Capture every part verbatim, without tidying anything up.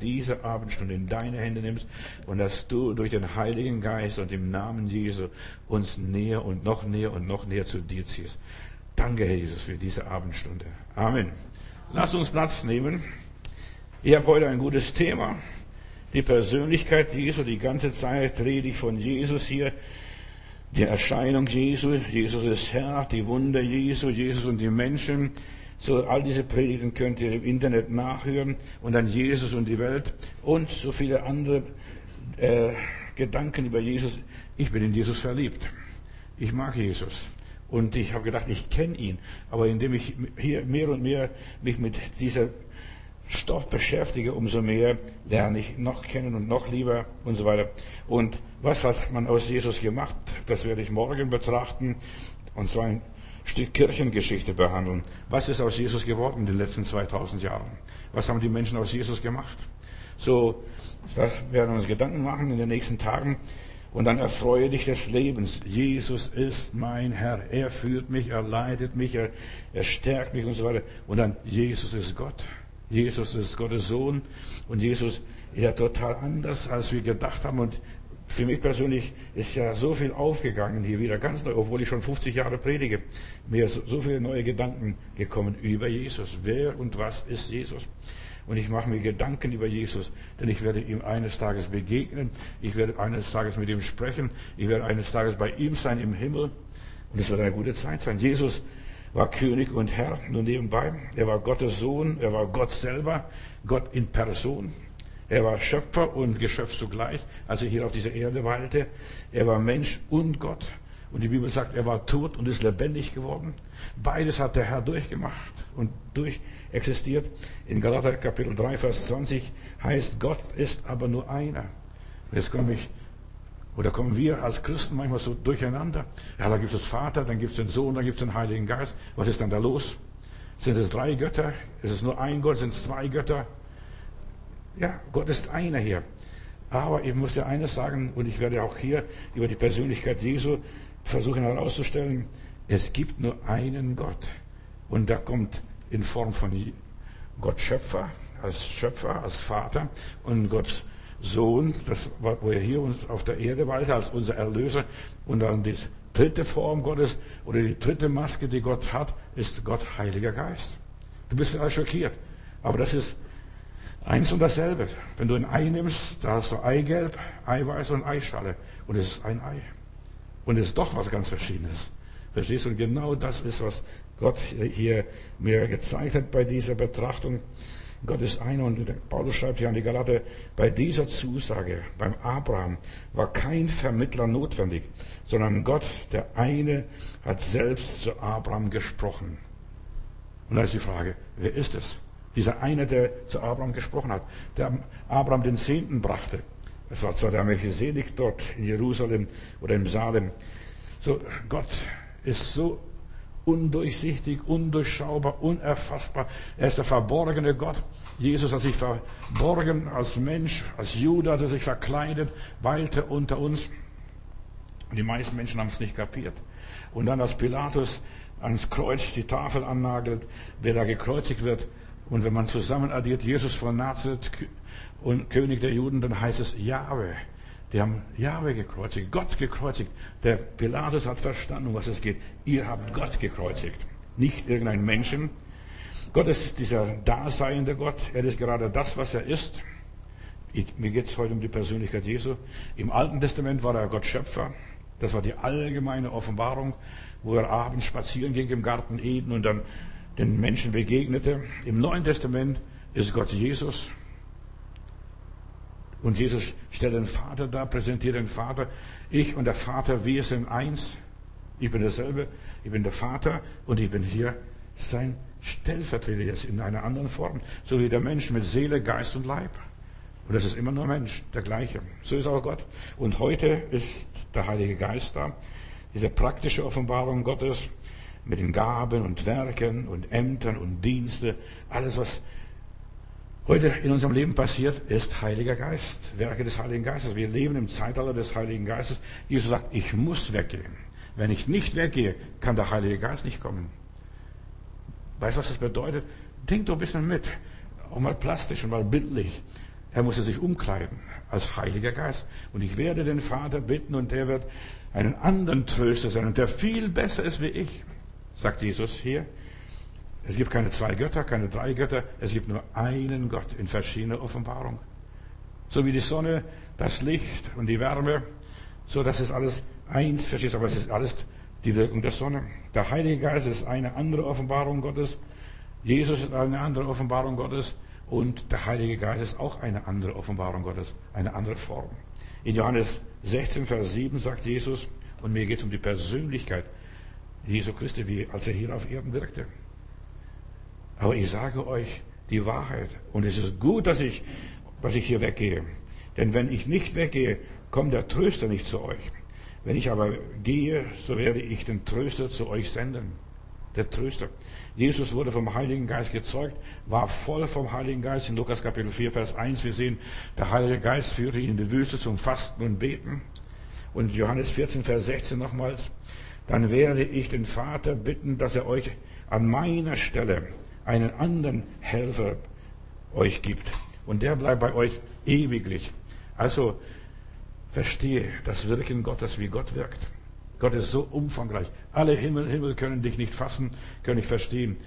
diese Abendstunde in deine Hände nimmst und dass du durch den Heiligen Geist und im Namen Jesu uns näher und noch näher und noch näher zu dir ziehst. Danke, Herr Jesus, für diese Abendstunde. Amen. Lass uns Platz nehmen. Ich habe heute ein gutes Thema. Die Persönlichkeit Jesu. Die ganze Zeit rede ich von Jesus hier. Die Erscheinung Jesu. Jesus ist Herr. Die Wunder Jesu. Jesus und die Menschen. So, all diese Predigten könnt ihr im Internet nachhören. Und dann Jesus und die Welt. Und so viele andere äh, Gedanken über Jesus. Ich bin in Jesus verliebt. Ich mag Jesus. Und ich habe gedacht, ich kenne ihn. Aber indem ich hier mehr und mehr mich mit dieser Stoff beschäftige, umso mehr lerne ich noch kennen und noch lieber und so weiter. Und was hat man aus Jesus gemacht? Das werde ich morgen betrachten und so ein Stück Kirchengeschichte behandeln. Was ist aus Jesus geworden in den letzten zweitausend Jahren? Was haben die Menschen aus Jesus gemacht? So, das werden wir uns Gedanken machen in den nächsten Tagen. Und dann erfreue dich des Lebens. Jesus ist mein Herr. Er führt mich, er leitet mich, er, er stärkt mich und so weiter. Und dann, Jesus ist Gott. Jesus ist Gottes Sohn. Und Jesus ist ja total anders, als wir gedacht haben. Und für mich persönlich ist ja so viel aufgegangen hier wieder ganz neu, obwohl ich schon fünfzig Jahre predige. Mir sind so viele neue Gedanken gekommen über Jesus. Wer und was ist Jesus? Und ich mache mir Gedanken über Jesus, denn ich werde ihm eines Tages begegnen. Ich werde eines Tages mit ihm sprechen. Ich werde eines Tages bei ihm sein im Himmel. Und es wird eine gute Zeit sein. Jesus war König und Herr, nur nebenbei. Er war Gottes Sohn. Er war Gott selber. Gott in Person. Er war Schöpfer und Geschöpf zugleich, als er hier auf dieser Erde weilte. Er war Mensch und Gott. Und die Bibel sagt, er war tot und ist lebendig geworden. Beides hat der Herr durchgemacht und durchexistiert. In Galater Kapitel drei, Vers zwanzig heißt, Gott ist aber nur einer. Und jetzt komme ich, oder kommen wir als Christen manchmal so durcheinander. Ja, da gibt es Vater, dann gibt es den Sohn, dann gibt es den Heiligen Geist. Was ist dann da los? Sind es drei Götter? Ist es nur ein Gott? Sind es zwei Götter? Ja, Gott ist einer hier. Aber ich muss dir eines sagen, und ich werde auch hier über die Persönlichkeit Jesu versuchen herauszustellen, es gibt nur einen Gott. Und der kommt in Form von Gott Schöpfer, als Schöpfer, als Vater, und Gott Sohn, das war, wo er hier uns auf der Erde weilte, als unser Erlöser. Und dann die dritte Form Gottes, oder die dritte Maske, die Gott hat, ist Gott Heiliger Geist. Du bist vielleicht schockiert, aber das ist eins und dasselbe. Wenn du ein Ei nimmst, da hast du Eigelb, Eiweiß und Eischale. Und es ist ein Ei. Und es ist doch was ganz Verschiedenes. Verstehst du? Und genau das ist, was Gott hier mir gezeigt hat bei dieser Betrachtung. Gott ist einer. Und Paulus schreibt hier an die Galater, bei dieser Zusage, beim Abraham, war kein Vermittler notwendig, sondern Gott, der eine, hat selbst zu Abraham gesprochen. Und da ist die Frage, wer ist es? Dieser eine, der zu Abraham gesprochen hat, der Abraham den Zehnten brachte. Es war zwar der Melchisedek dort in Jerusalem oder in Salem. So, Gott ist so undurchsichtig, undurchschaubar, unerfassbar. Er ist der verborgene Gott. Jesus hat sich verborgen als Mensch, als Jude hat er sich verkleidet, weilte unter uns. Und die meisten Menschen haben es nicht kapiert. Und dann, als Pilatus ans Kreuz die Tafel annagelt, wer da gekreuzigt wird, und wenn man zusammen addiert, Jesus von Nazareth und König der Juden, dann heißt es Jahwe. Die haben Jahwe gekreuzigt, Gott gekreuzigt. Der Pilatus hat verstanden, um was es geht. Ihr habt Gott gekreuzigt, nicht irgendein Menschen. Gott ist dieser daseiende Gott. Er ist gerade das, was er ist. Ich, mir geht es heute um die Persönlichkeit Jesu. Im Alten Testament war er Gott Schöpfer. Das war die allgemeine Offenbarung, wo er abends spazieren ging im Garten Eden und dann den Menschen begegnete. Im Neuen Testament ist Gott Jesus. Und Jesus stellt den Vater dar, präsentiert den Vater. Ich und der Vater, wir sind eins. Ich bin dasselbe. Ich bin der Vater und ich bin hier sein Stellvertreter jetzt in einer anderen Form. So wie der Mensch mit Seele, Geist und Leib. Und das ist immer nur Mensch, der gleiche. So ist auch Gott. Und heute ist der Heilige Geist da. Diese praktische Offenbarung Gottes mit den Gaben und Werken und Ämtern und Dienste. Alles, was heute in unserem Leben passiert, ist Heiliger Geist. Werke des Heiligen Geistes. Wir leben im Zeitalter des Heiligen Geistes. Jesus sagt, ich muss weggehen. Wenn ich nicht weggehe, kann der Heilige Geist nicht kommen. Weißt du, was das bedeutet? Denk doch ein bisschen mit. Auch mal plastisch und mal bildlich. Er musste sich umkleiden als Heiliger Geist. Und ich werde den Vater bitten und der wird einen anderen Tröster sein und der viel besser ist wie ich, sagt Jesus hier. Es gibt keine zwei Götter, keine drei Götter, es gibt nur einen Gott in verschiedener Offenbarung. So wie die Sonne, das Licht und die Wärme, so das ist alles eins, verstehst du, aber es ist alles die Wirkung der Sonne. Der Heilige Geist ist eine andere Offenbarung Gottes, Jesus ist eine andere Offenbarung Gottes und der Heilige Geist ist auch eine andere Offenbarung Gottes, eine andere Form. In Johannes sechzehn, Vers sieben sagt Jesus, und mir geht es um die Persönlichkeit Jesu Christi, wie als er hier auf Erden wirkte. Aber ich sage euch die Wahrheit. Und es ist gut, dass ich, dass ich hier weggehe. Denn wenn ich nicht weggehe, kommt der Tröster nicht zu euch. Wenn ich aber gehe, so werde ich den Tröster zu euch senden. Der Tröster. Jesus wurde vom Heiligen Geist gezeugt, war voll vom Heiligen Geist. In Lukas Kapitel vier, Vers eins, wir sehen, der Heilige Geist führte ihn in die Wüste zum Fasten und Beten. Und Johannes vierzehn, Vers sechzehn nochmals. Dann werde ich den Vater bitten, dass er euch an meiner Stelle einen anderen Helfer euch gibt. Und der bleibt bei euch ewiglich. Also, verstehe das Wirken Gottes, wie Gott wirkt. Gott ist so umfangreich. Alle Himmel, Himmel können dich nicht fassen, können nicht verstehen.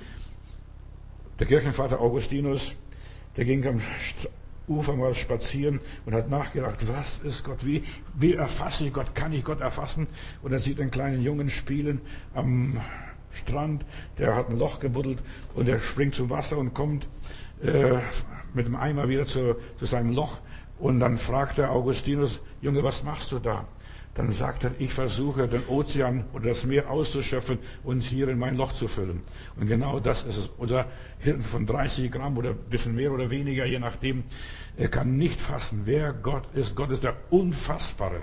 Der Kirchenvater Augustinus, der ging am Ufer mal spazieren und hat nachgedacht, was ist Gott, wie, wie erfasse ich Gott, kann ich Gott erfassen? Und er sieht einen kleinen Jungen spielen am Strand, der hat ein Loch gebuddelt und er springt zum Wasser und kommt äh, mit dem Eimer wieder zu, zu seinem Loch. Und dann fragt der Augustinus, Junge, was machst du da? Dann sagt er, ich versuche den Ozean oder das Meer auszuschöpfen und hier in mein Loch zu füllen. Und genau das ist es. Unser Hirn von dreißig Gramm oder ein bisschen mehr oder weniger, je nachdem, er kann nicht fassen, wer Gott ist. Gott ist der Unfassbare.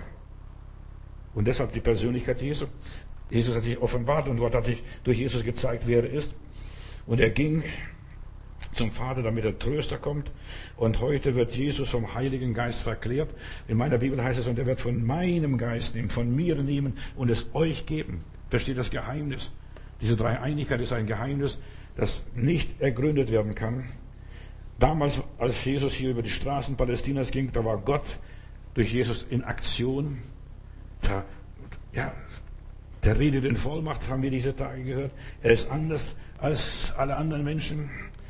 Und deshalb die Persönlichkeit Jesu. Jesus hat sich offenbart und Gott hat sich durch Jesus gezeigt, wer er ist. Und er ging zum Vater, damit der Tröster kommt. Und heute wird Jesus vom Heiligen Geist verklärt. In meiner Bibel heißt es, und er wird von meinem Geist nehmen, von mir nehmen und es euch geben. Versteht das Geheimnis? Diese Dreieinigkeit ist ein Geheimnis, das nicht ergründet werden kann. Damals, als Jesus hier über die Straßen Palästinas ging, da war Gott durch Jesus in Aktion. Da, ja, der redet in Vollmacht, haben wir diese Tage gehört. Er ist anders als alle anderen Menschen.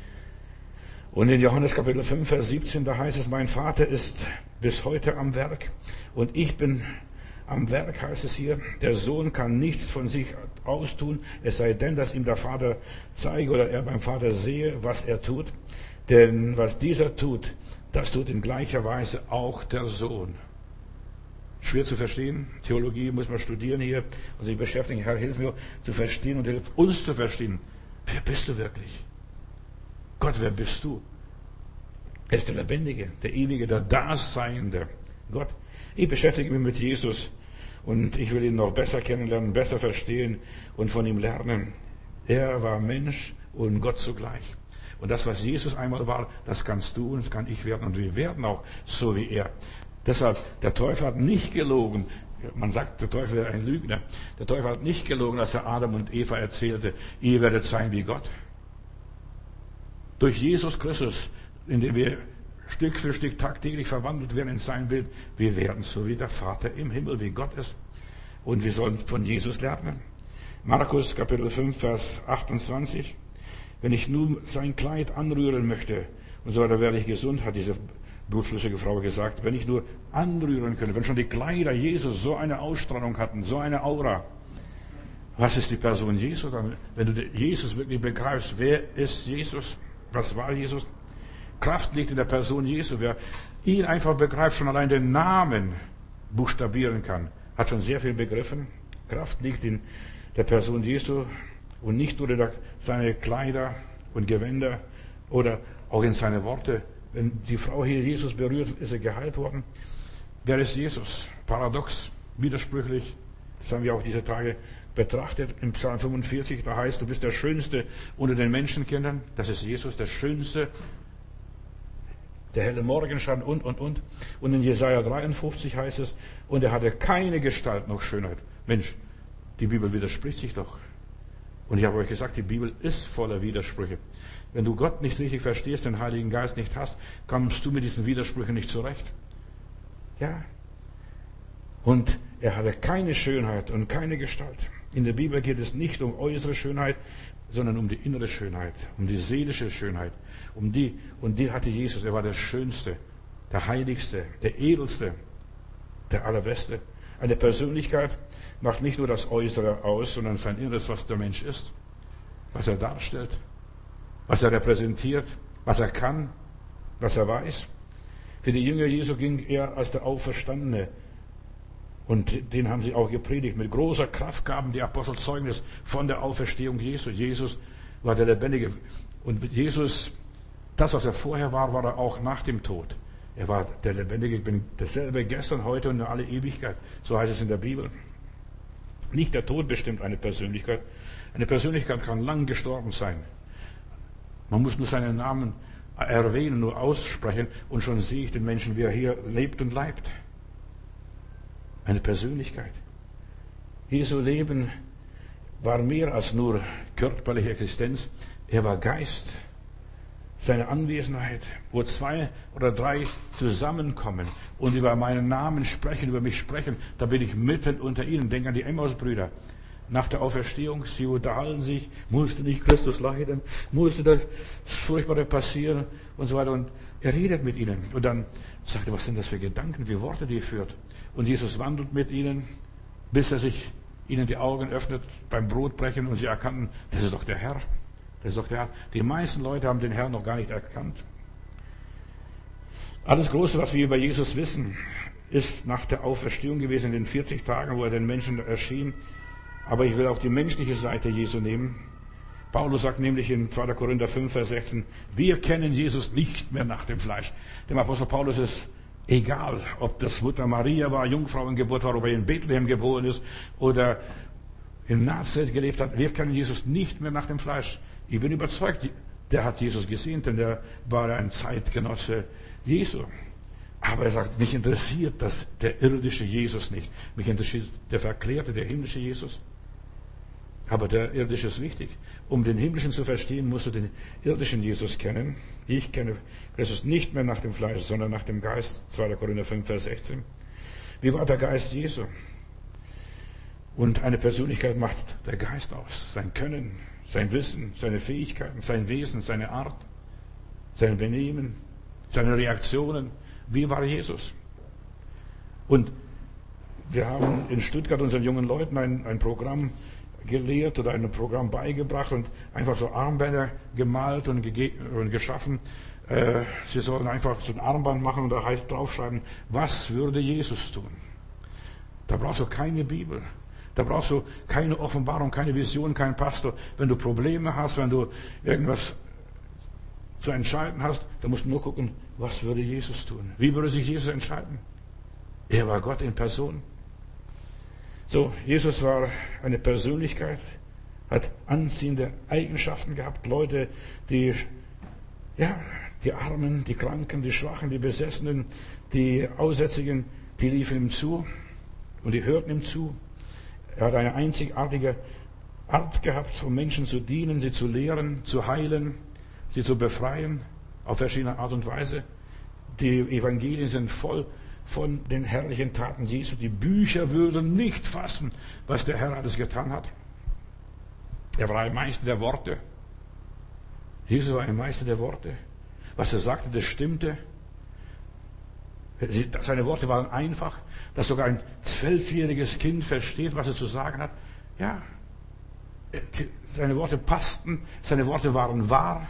Und in Johannes Kapitel fünf, Vers siebzehn, da heißt es, mein Vater ist bis heute am Werk und ich bin am Werk, heißt es hier. Der Sohn kann nichts von sich austun, es sei denn, dass ihm der Vater zeige oder er beim Vater sehe, was er tut. Denn was dieser tut, das tut in gleicher Weise auch der Sohn. Schwer zu verstehen. Theologie muss man studieren hier und sich beschäftigen. Herr, hilf mir zu verstehen und hilf uns zu verstehen. Wer bist du wirklich? Gott, wer bist du? Er ist der Lebendige, der Ewige, der Daseinende. Gott. Ich beschäftige mich mit Jesus und ich will ihn noch besser kennenlernen, besser verstehen und von ihm lernen. Er war Mensch und Gott zugleich. Und das, was Jesus einmal war, das kannst du und das kann ich werden. Und wir werden auch so wie er. Deshalb, der Teufel hat nicht gelogen. Man sagt, der Teufel wäre ein Lügner. Der Teufel hat nicht gelogen, als er Adam und Eva erzählte, ihr werdet sein wie Gott. Durch Jesus Christus, indem wir Stück für Stück tagtäglich verwandelt werden in sein Bild, wir werden so wie der Vater im Himmel, wie Gott ist. Und wir sollen von Jesus lernen. Markus Kapitel fünf, Vers achtundzwanzig. Wenn ich nun sein Kleid anrühren möchte, und so weiter, werde ich gesund, hat diese blutflüssige Frau gesagt. Wenn ich nur anrühren könnte, wenn schon die Kleider Jesus so eine Ausstrahlung hatten, so eine Aura. Was ist die Person Jesus? Wenn du Jesus wirklich begreifst, wer ist Jesus? Was war Jesus? Kraft liegt in der Person Jesu. Wer ihn einfach begreift, schon allein den Namen buchstabieren kann, hat schon sehr viel begriffen. Kraft liegt in der Person Jesu und nicht nur in seine Kleider und Gewänder oder auch in seine Worte. Wenn die Frau hier Jesus berührt, ist er geheilt worden. Wer ist Jesus? Paradox, widersprüchlich. Das haben wir auch diese Tage betrachtet. Im Psalm fünfundvierzig, da heißt, du bist der Schönste unter den Menschenkindern. Das ist Jesus, der Schönste. Der helle Morgenstern und, und, und. Und in Jesaja dreiundfünfzig heißt es, und er hatte keine Gestalt noch Schönheit. Mensch, die Bibel widerspricht sich doch. Und ich habe euch gesagt, die Bibel ist voller Widersprüche. Wenn du Gott nicht richtig verstehst, den Heiligen Geist nicht hast, kommst du mit diesen Widersprüchen nicht zurecht. Ja. Und er hatte keine Schönheit und keine Gestalt. In der Bibel geht es nicht um äußere Schönheit, sondern um die innere Schönheit, um die seelische Schönheit. Um die, und die hatte Jesus. Er war der Schönste, der Heiligste, der Edelste, der Allerbeste. Eine Persönlichkeit macht nicht nur das Äußere aus, sondern sein Inneres, was der Mensch ist, was er darstellt, was er repräsentiert, was er kann, was er weiß. Für die Jünger Jesu ging er als der Auferstandene. Und den haben sie auch gepredigt. Mit großer Kraft gaben die Apostel Zeugnis von der Auferstehung Jesu. Jesus war der Lebendige. Und Jesus, das, was er vorher war, war er auch nach dem Tod. Er war der Lebendige. Ich bin dasselbe gestern, heute und in alle Ewigkeit. So heißt es in der Bibel. Nicht der Tod bestimmt eine Persönlichkeit. Eine Persönlichkeit kann lang gestorben sein. Man muss nur seinen Namen erwähnen, nur aussprechen, und schon sehe ich den Menschen, wie er hier lebt und leibt. Eine Persönlichkeit. Jesu Leben war mehr als nur körperliche Existenz. Er war Geist. Seine Anwesenheit, wo zwei oder drei zusammenkommen und über meinen Namen sprechen, über mich sprechen, da bin ich mitten unter ihnen. Denk an die Emmaus-Brüder. Nach der Auferstehung, sie unterhalten sich, musste nicht Christus leiden, musste das Furchtbare passieren und so weiter. Und er redet mit ihnen. Und dann sagt er, was sind das für Gedanken, wie Worte die führt. Und Jesus wandelt mit ihnen, bis er sich ihnen die Augen öffnet beim Brotbrechen und sie erkannten, das ist doch der Herr. Das ist doch der Herr. Die meisten Leute haben den Herrn noch gar nicht erkannt. Alles Große, was wir über Jesus wissen, ist nach der Auferstehung gewesen, in den vierzig Tagen, wo er den Menschen erschien. Aber ich will auch die menschliche Seite Jesu nehmen. Paulus sagt nämlich in zweiter Korinther fünf, Vers sechzehn, wir kennen Jesus nicht mehr nach dem Fleisch. Dem Apostel Paulus ist egal, ob das Mutter Maria war, Jungfrauengeburt war, ob er in Bethlehem geboren ist oder in Nazareth gelebt hat. Wir kennen Jesus nicht mehr nach dem Fleisch. Ich bin überzeugt, der hat Jesus gesehen, denn der war ein Zeitgenosse Jesu. Aber er sagt, mich interessiert das, der irdische Jesus nicht. Mich interessiert der verklärte, der himmlische Jesus. Aber der irdische ist wichtig. Um den himmlischen zu verstehen, musst du den irdischen Jesus kennen. Ich kenne Christus nicht mehr nach dem Fleisch, sondern nach dem Geist. zweiter Korinther fünf, Vers sechzehn. Wie war der Geist Jesu? Und eine Persönlichkeit macht der Geist aus. Sein Können, sein Wissen, seine Fähigkeiten, sein Wesen, seine Art, sein Benehmen, seine Reaktionen. Wie war Jesus? Und wir haben in Stuttgart unseren jungen Leuten ein, ein Programm gelehrt oder ein Programm beigebracht und einfach so Armbänder gemalt und, gege- und geschaffen. Äh, sie sollen einfach so ein Armband machen und da heißt draufschreiben, was würde Jesus tun? Da brauchst du keine Bibel. Da brauchst du keine Offenbarung, keine Vision, keinen Pastor. Wenn du Probleme hast, wenn du irgendwas zu entscheiden hast, dann musst du nur gucken, was würde Jesus tun? Wie würde sich Jesus entscheiden? Er war Gott in Person. So, Jesus war eine Persönlichkeit, hat anziehende Eigenschaften gehabt. Leute, die, ja, die Armen, die Kranken, die Schwachen, die Besessenen, die Aussätzigen, die liefen ihm zu und die hörten ihm zu. Er hat eine einzigartige Art gehabt, um Menschen zu dienen, sie zu lehren, zu heilen, sie zu befreien, auf verschiedene Art und Weise. Die Evangelien sind voll von den herrlichen Taten Jesu. Die Bücher würden nicht fassen, was der Herr alles getan hat. Er war ein Meister der Worte. Jesus war ein Meister der Worte. Was er sagte, das stimmte. Seine Worte waren einfach, dass sogar ein zwölfjähriges Kind versteht, was er zu sagen hat. Ja, seine Worte passten, seine Worte waren wahr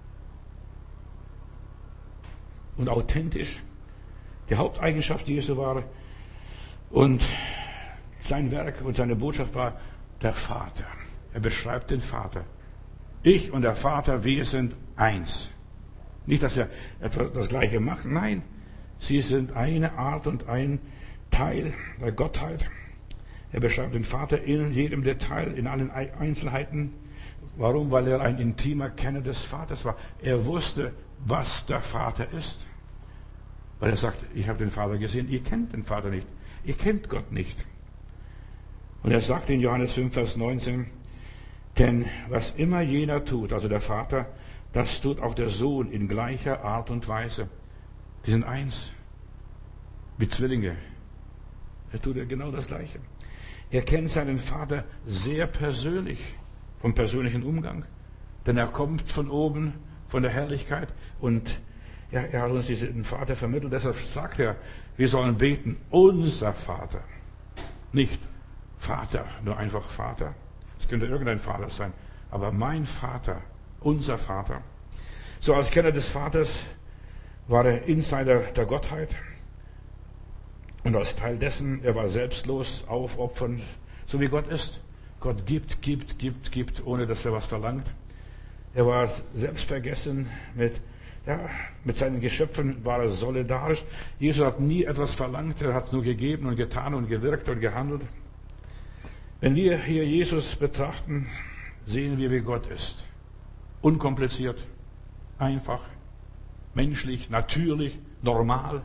und authentisch. Die Haupteigenschaft Jesu war, und sein Werk und seine Botschaft war der Vater. Er beschreibt den Vater. Ich und der Vater, wir sind eins. Nicht, dass er etwas das Gleiche macht, nein, sie sind eine Art und ein Teil der Gottheit. Er beschreibt den Vater in jedem Detail, in allen Einzelheiten. Warum? Weil er ein intimer Kenner des Vaters war. Er wusste, was der Vater ist. Weil er sagt, ich habe den Vater gesehen, ihr kennt den Vater nicht. Ihr kennt Gott nicht. Und er sagt in Johannes fünf, Vers neunzehn, denn was immer jener tut, also der Vater, Das tut auch der Sohn in gleicher Art und Weise. Die sind eins, wie Zwillinge. Er tut ja genau das Gleiche. Er kennt seinen Vater sehr persönlich, vom persönlichen Umgang. Denn er kommt von oben, von der Herrlichkeit. Und ja, er hat uns diesen Vater vermittelt. Deshalb sagt er, wir sollen beten, unser Vater. Nicht Vater, nur einfach Vater. Es könnte irgendein Vater sein. Aber mein Vater, unser Vater. So als Kenner des Vaters war er Insider der Gottheit. Und als Teil dessen, er war selbstlos, aufopfernd, so wie Gott ist. Gott gibt, gibt, gibt, gibt, ohne dass er was verlangt. Er war selbstvergessen, mit, ja, mit seinen Geschöpfen war er solidarisch. Jesus hat nie etwas verlangt, er hat nur gegeben und getan und gewirkt und gehandelt. Wenn wir hier Jesus betrachten, sehen wir, wie Gott ist. Unkompliziert, einfach, menschlich, natürlich, normal.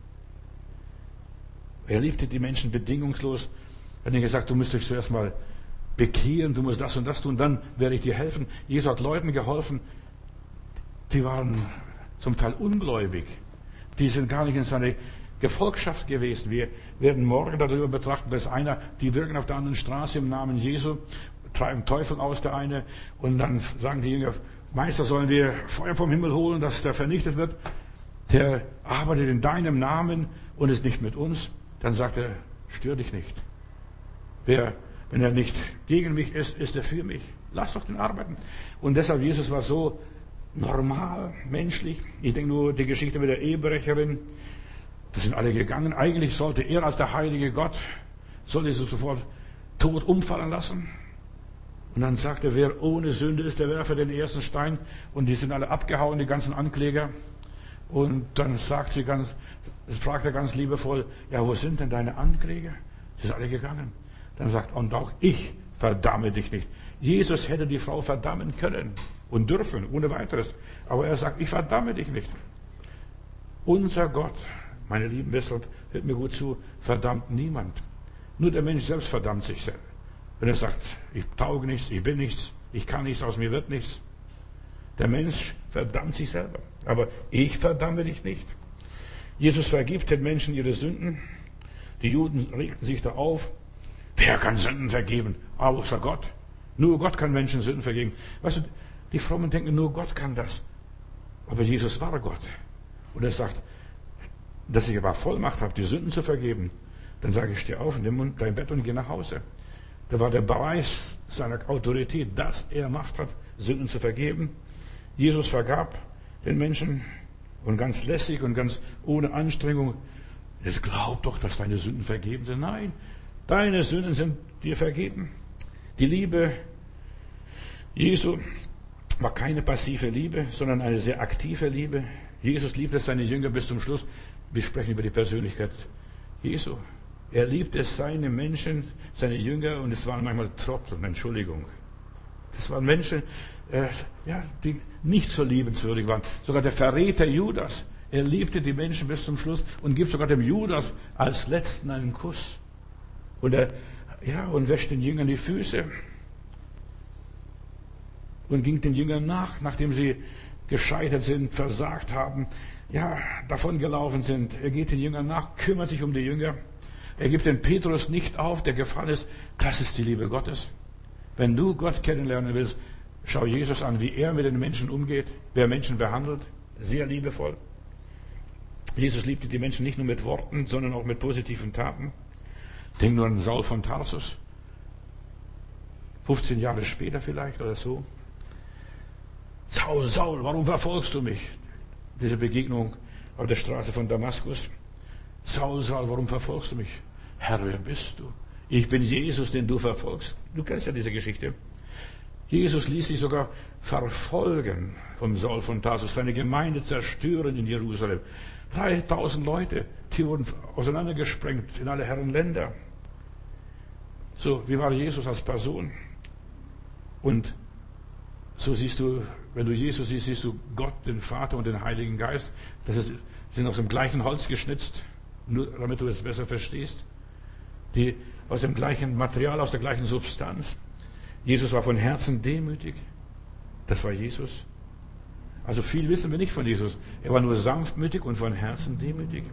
Er liebte die Menschen bedingungslos. Er hat ihnen gesagt, du musst dich zuerst mal bekehren, du musst das und das tun, dann werde ich dir helfen. Jesus hat Leuten geholfen, die waren zum Teil ungläubig. Die sind gar nicht in seine Gefolgschaft gewesen. Wir werden morgen darüber betrachten, dass einer, die wirken auf der anderen Straße im Namen Jesu, treiben Teufel aus, der eine, und dann sagen die Jünger, Meister, sollen wir Feuer vom Himmel holen, dass der vernichtet wird? Der arbeitet in deinem Namen und ist nicht mit uns. Dann sagt er, stör dich nicht. Wer, wenn er nicht gegen mich ist, ist er für mich. Lass doch den arbeiten. Und deshalb, Jesus war so normal, menschlich. Ich denke nur die Geschichte mit der Ehebrecherin. Da sind alle gegangen. Eigentlich sollte er als der heilige Gott, sollte sie sofort tot umfallen lassen. Und dann sagt er, wer ohne Sünde ist, der werfe den ersten Stein. Und die sind alle abgehauen, die ganzen Ankläger. Und dann sagt sie ganz, fragt er ganz liebevoll, ja, wo sind denn deine Ankläger? Sie sind alle gegangen. Dann sagt er, und auch ich verdamme dich nicht. Jesus hätte die Frau verdammen können und dürfen, ohne weiteres. Aber er sagt, ich verdamme dich nicht. Unser Gott, meine Lieben, deshalb hört mir gut zu, verdammt niemand. Nur der Mensch selbst verdammt sich selbst. Wenn er sagt, ich tauge nichts, ich bin nichts, ich kann nichts, aus mir wird nichts. Der Mensch verdammt sich selber. Aber ich verdamme dich nicht. Jesus vergibt den Menschen ihre Sünden. Die Juden regten sich da auf. Wer kann Sünden vergeben? Außer Gott. Nur Gott kann Menschen Sünden vergeben. Weißt du, die Frommen denken, nur Gott kann das. Aber Jesus war Gott. Und er sagt, dass ich aber Vollmacht habe, die Sünden zu vergeben. Dann sage ich, steh auf, nimm dein Bett und geh nach Hause. Da war der Beweis seiner Autorität, dass er Macht hat, Sünden zu vergeben. Jesus vergab den Menschen und ganz lässig und ganz ohne Anstrengung. Jetzt glaub doch, dass deine Sünden vergeben sind. Nein, deine Sünden sind dir vergeben. Die Liebe Jesu war keine passive Liebe, sondern eine sehr aktive Liebe. Jesus liebte seine Jünger bis zum Schluss. Wir sprechen über die Persönlichkeit Jesu. Er liebte seine Menschen, seine Jünger, und es waren manchmal Trottel, Entschuldigung. Das waren Menschen, äh, ja, die nicht so liebenswürdig waren. Sogar der Verräter Judas, er liebte die Menschen bis zum Schluss und gibt sogar dem Judas als Letzten einen Kuss. Und er, ja, und wäscht den Jüngern die Füße. Und ging den Jüngern nach, nachdem sie gescheitert sind, versagt haben, ja, davongelaufen sind. Er geht den Jüngern nach, kümmert sich um die Jünger. Er gibt den Petrus nicht auf, der gefallen ist. Das ist die Liebe Gottes. Wenn du Gott kennenlernen willst, schau Jesus an, wie er mit den Menschen umgeht, wie er Menschen behandelt. Sehr liebevoll. Jesus liebte die Menschen nicht nur mit Worten, sondern auch mit positiven Taten. Denk nur an Saul von Tarsus. fünfzehn Jahre später vielleicht oder so. Saul, Saul, warum verfolgst du mich? Diese Begegnung auf der Straße von Damaskus. Saul, Saul, warum verfolgst du mich? Herr, wer bist du? Ich bin Jesus, den du verfolgst. Du kennst ja diese Geschichte. Jesus ließ sich sogar verfolgen vom Saul von Tarsus, seine Gemeinde zerstören in Jerusalem. dreitausend Leute, die wurden auseinandergesprengt in alle Herren Länder. So, wie war Jesus als Person? Und so siehst du, wenn du Jesus siehst, siehst du Gott, den Vater und den Heiligen Geist. Das ist, sind aus dem gleichen Holz geschnitzt, nur damit du es besser verstehst. Die aus dem gleichen Material, aus der gleichen Substanz. Jesus war von Herzen demütig. Das war Jesus. Also viel wissen wir nicht von Jesus. Er war nur sanftmütig und von Herzen demütig.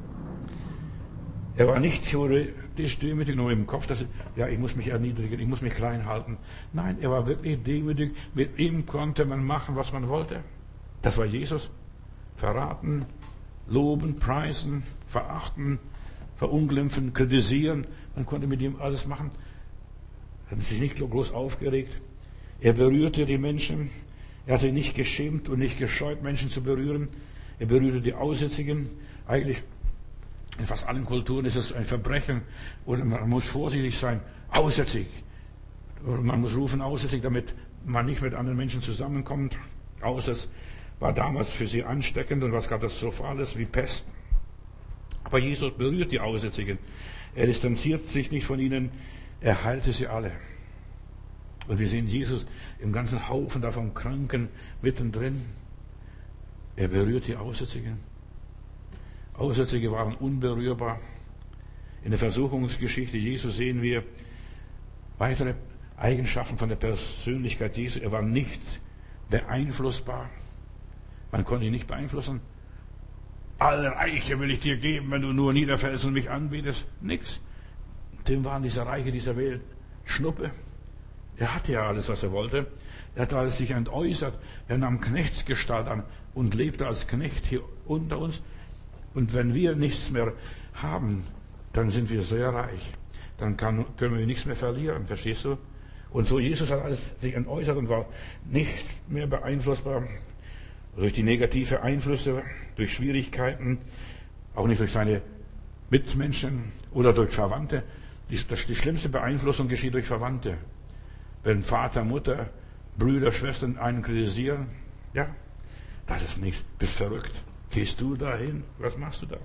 Er war nicht theoretisch demütig, nur im Kopf, dass, ja, ich muss mich erniedrigen, ich muss mich klein halten. Nein, er war wirklich demütig. Mit ihm konnte man machen, was man wollte. Das war Jesus. Verraten, loben, preisen, verachten, verunglimpfen, kritisieren. Man konnte mit ihm alles machen. Er hat sich nicht groß aufgeregt. Er berührte die Menschen. Er hat sich nicht geschämt und nicht gescheut, Menschen zu berühren. Er berührte die Aussätzigen. Eigentlich in fast allen Kulturen ist es ein Verbrechen. Und man muss vorsichtig sein. Aussätzig. Und man muss rufen, aussätzig, damit man nicht mit anderen Menschen zusammenkommt. Aussatz war damals für sie ansteckend und was Katastrophales wie Pest. Aber Jesus berührt die Aussätzigen. Er distanziert sich nicht von ihnen. Er heilte sie alle. Und wir sehen Jesus im ganzen Haufen davon Kranken mittendrin. Er berührt die Aussätzigen. Aussätzige waren unberührbar. In der Versuchungsgeschichte Jesu sehen wir weitere Eigenschaften von der Persönlichkeit Jesu. Er war nicht beeinflussbar. Man konnte ihn nicht beeinflussen. Alle Reiche will ich dir geben, wenn du nur niederfällst und mich anbetest. Nix. Dem waren diese Reiche dieser Welt Schnuppe. Er hatte ja alles, was er wollte. Er hat alles sich entäußert. Er nahm Knechtsgestalt an und lebte als Knecht hier unter uns. Und wenn wir nichts mehr haben, dann sind wir sehr reich. Dann kann, können wir nichts mehr verlieren. Verstehst du? Und so Jesus hat alles sich entäußert und war nicht mehr beeinflussbar durch die negative Einflüsse, durch Schwierigkeiten, auch nicht durch seine Mitmenschen oder durch Verwandte. Die, das, die schlimmste Beeinflussung geschieht durch Verwandte. Wenn Vater, Mutter, Brüder, Schwestern einen kritisieren, ja, das ist nichts, bist verrückt. Gehst du dahin? Was machst du da?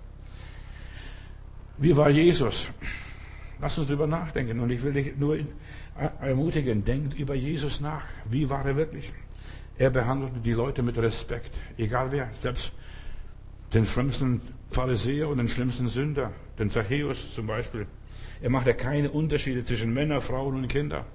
Wie war Jesus? Lass uns darüber nachdenken. Und ich will dich nur ermutigen, denkt über Jesus nach. Wie war er wirklich? Er behandelte die Leute mit Respekt, egal wer, selbst den schlimmsten Pharisäer und den schlimmsten Sünder, den Zachäus zum Beispiel. Er machte keine Unterschiede zwischen Männern, Frauen und Kindern.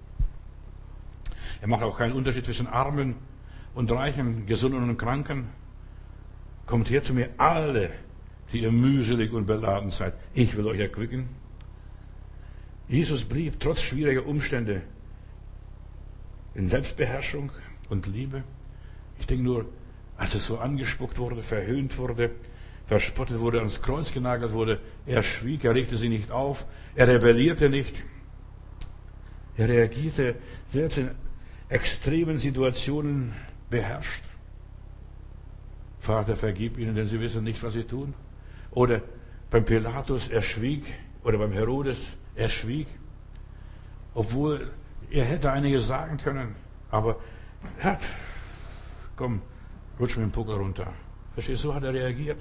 Er macht auch keinen Unterschied zwischen Armen und Reichen, Gesunden und Kranken. Kommt her zu mir, alle, die ihr mühselig und beladen seid. Ich will euch erquicken. Jesus blieb trotz schwieriger Umstände in Selbstbeherrschung und Liebe. Ich denke nur, als es so angespuckt wurde, verhöhnt wurde, verspottet wurde, ans Kreuz genagelt wurde, er schwieg, er regte sie nicht auf, er rebellierte nicht. Er reagierte selbst in extremen Situationen beherrscht. Vater, vergib ihnen, denn sie wissen nicht, was sie tun. Oder beim Pilatus, er schwieg. Oder beim Herodes, er schwieg. Obwohl er hätte einiges sagen können. Aber er hat, komm, rutsch mit dem Puckel runter. Verstehst du, so hat er reagiert.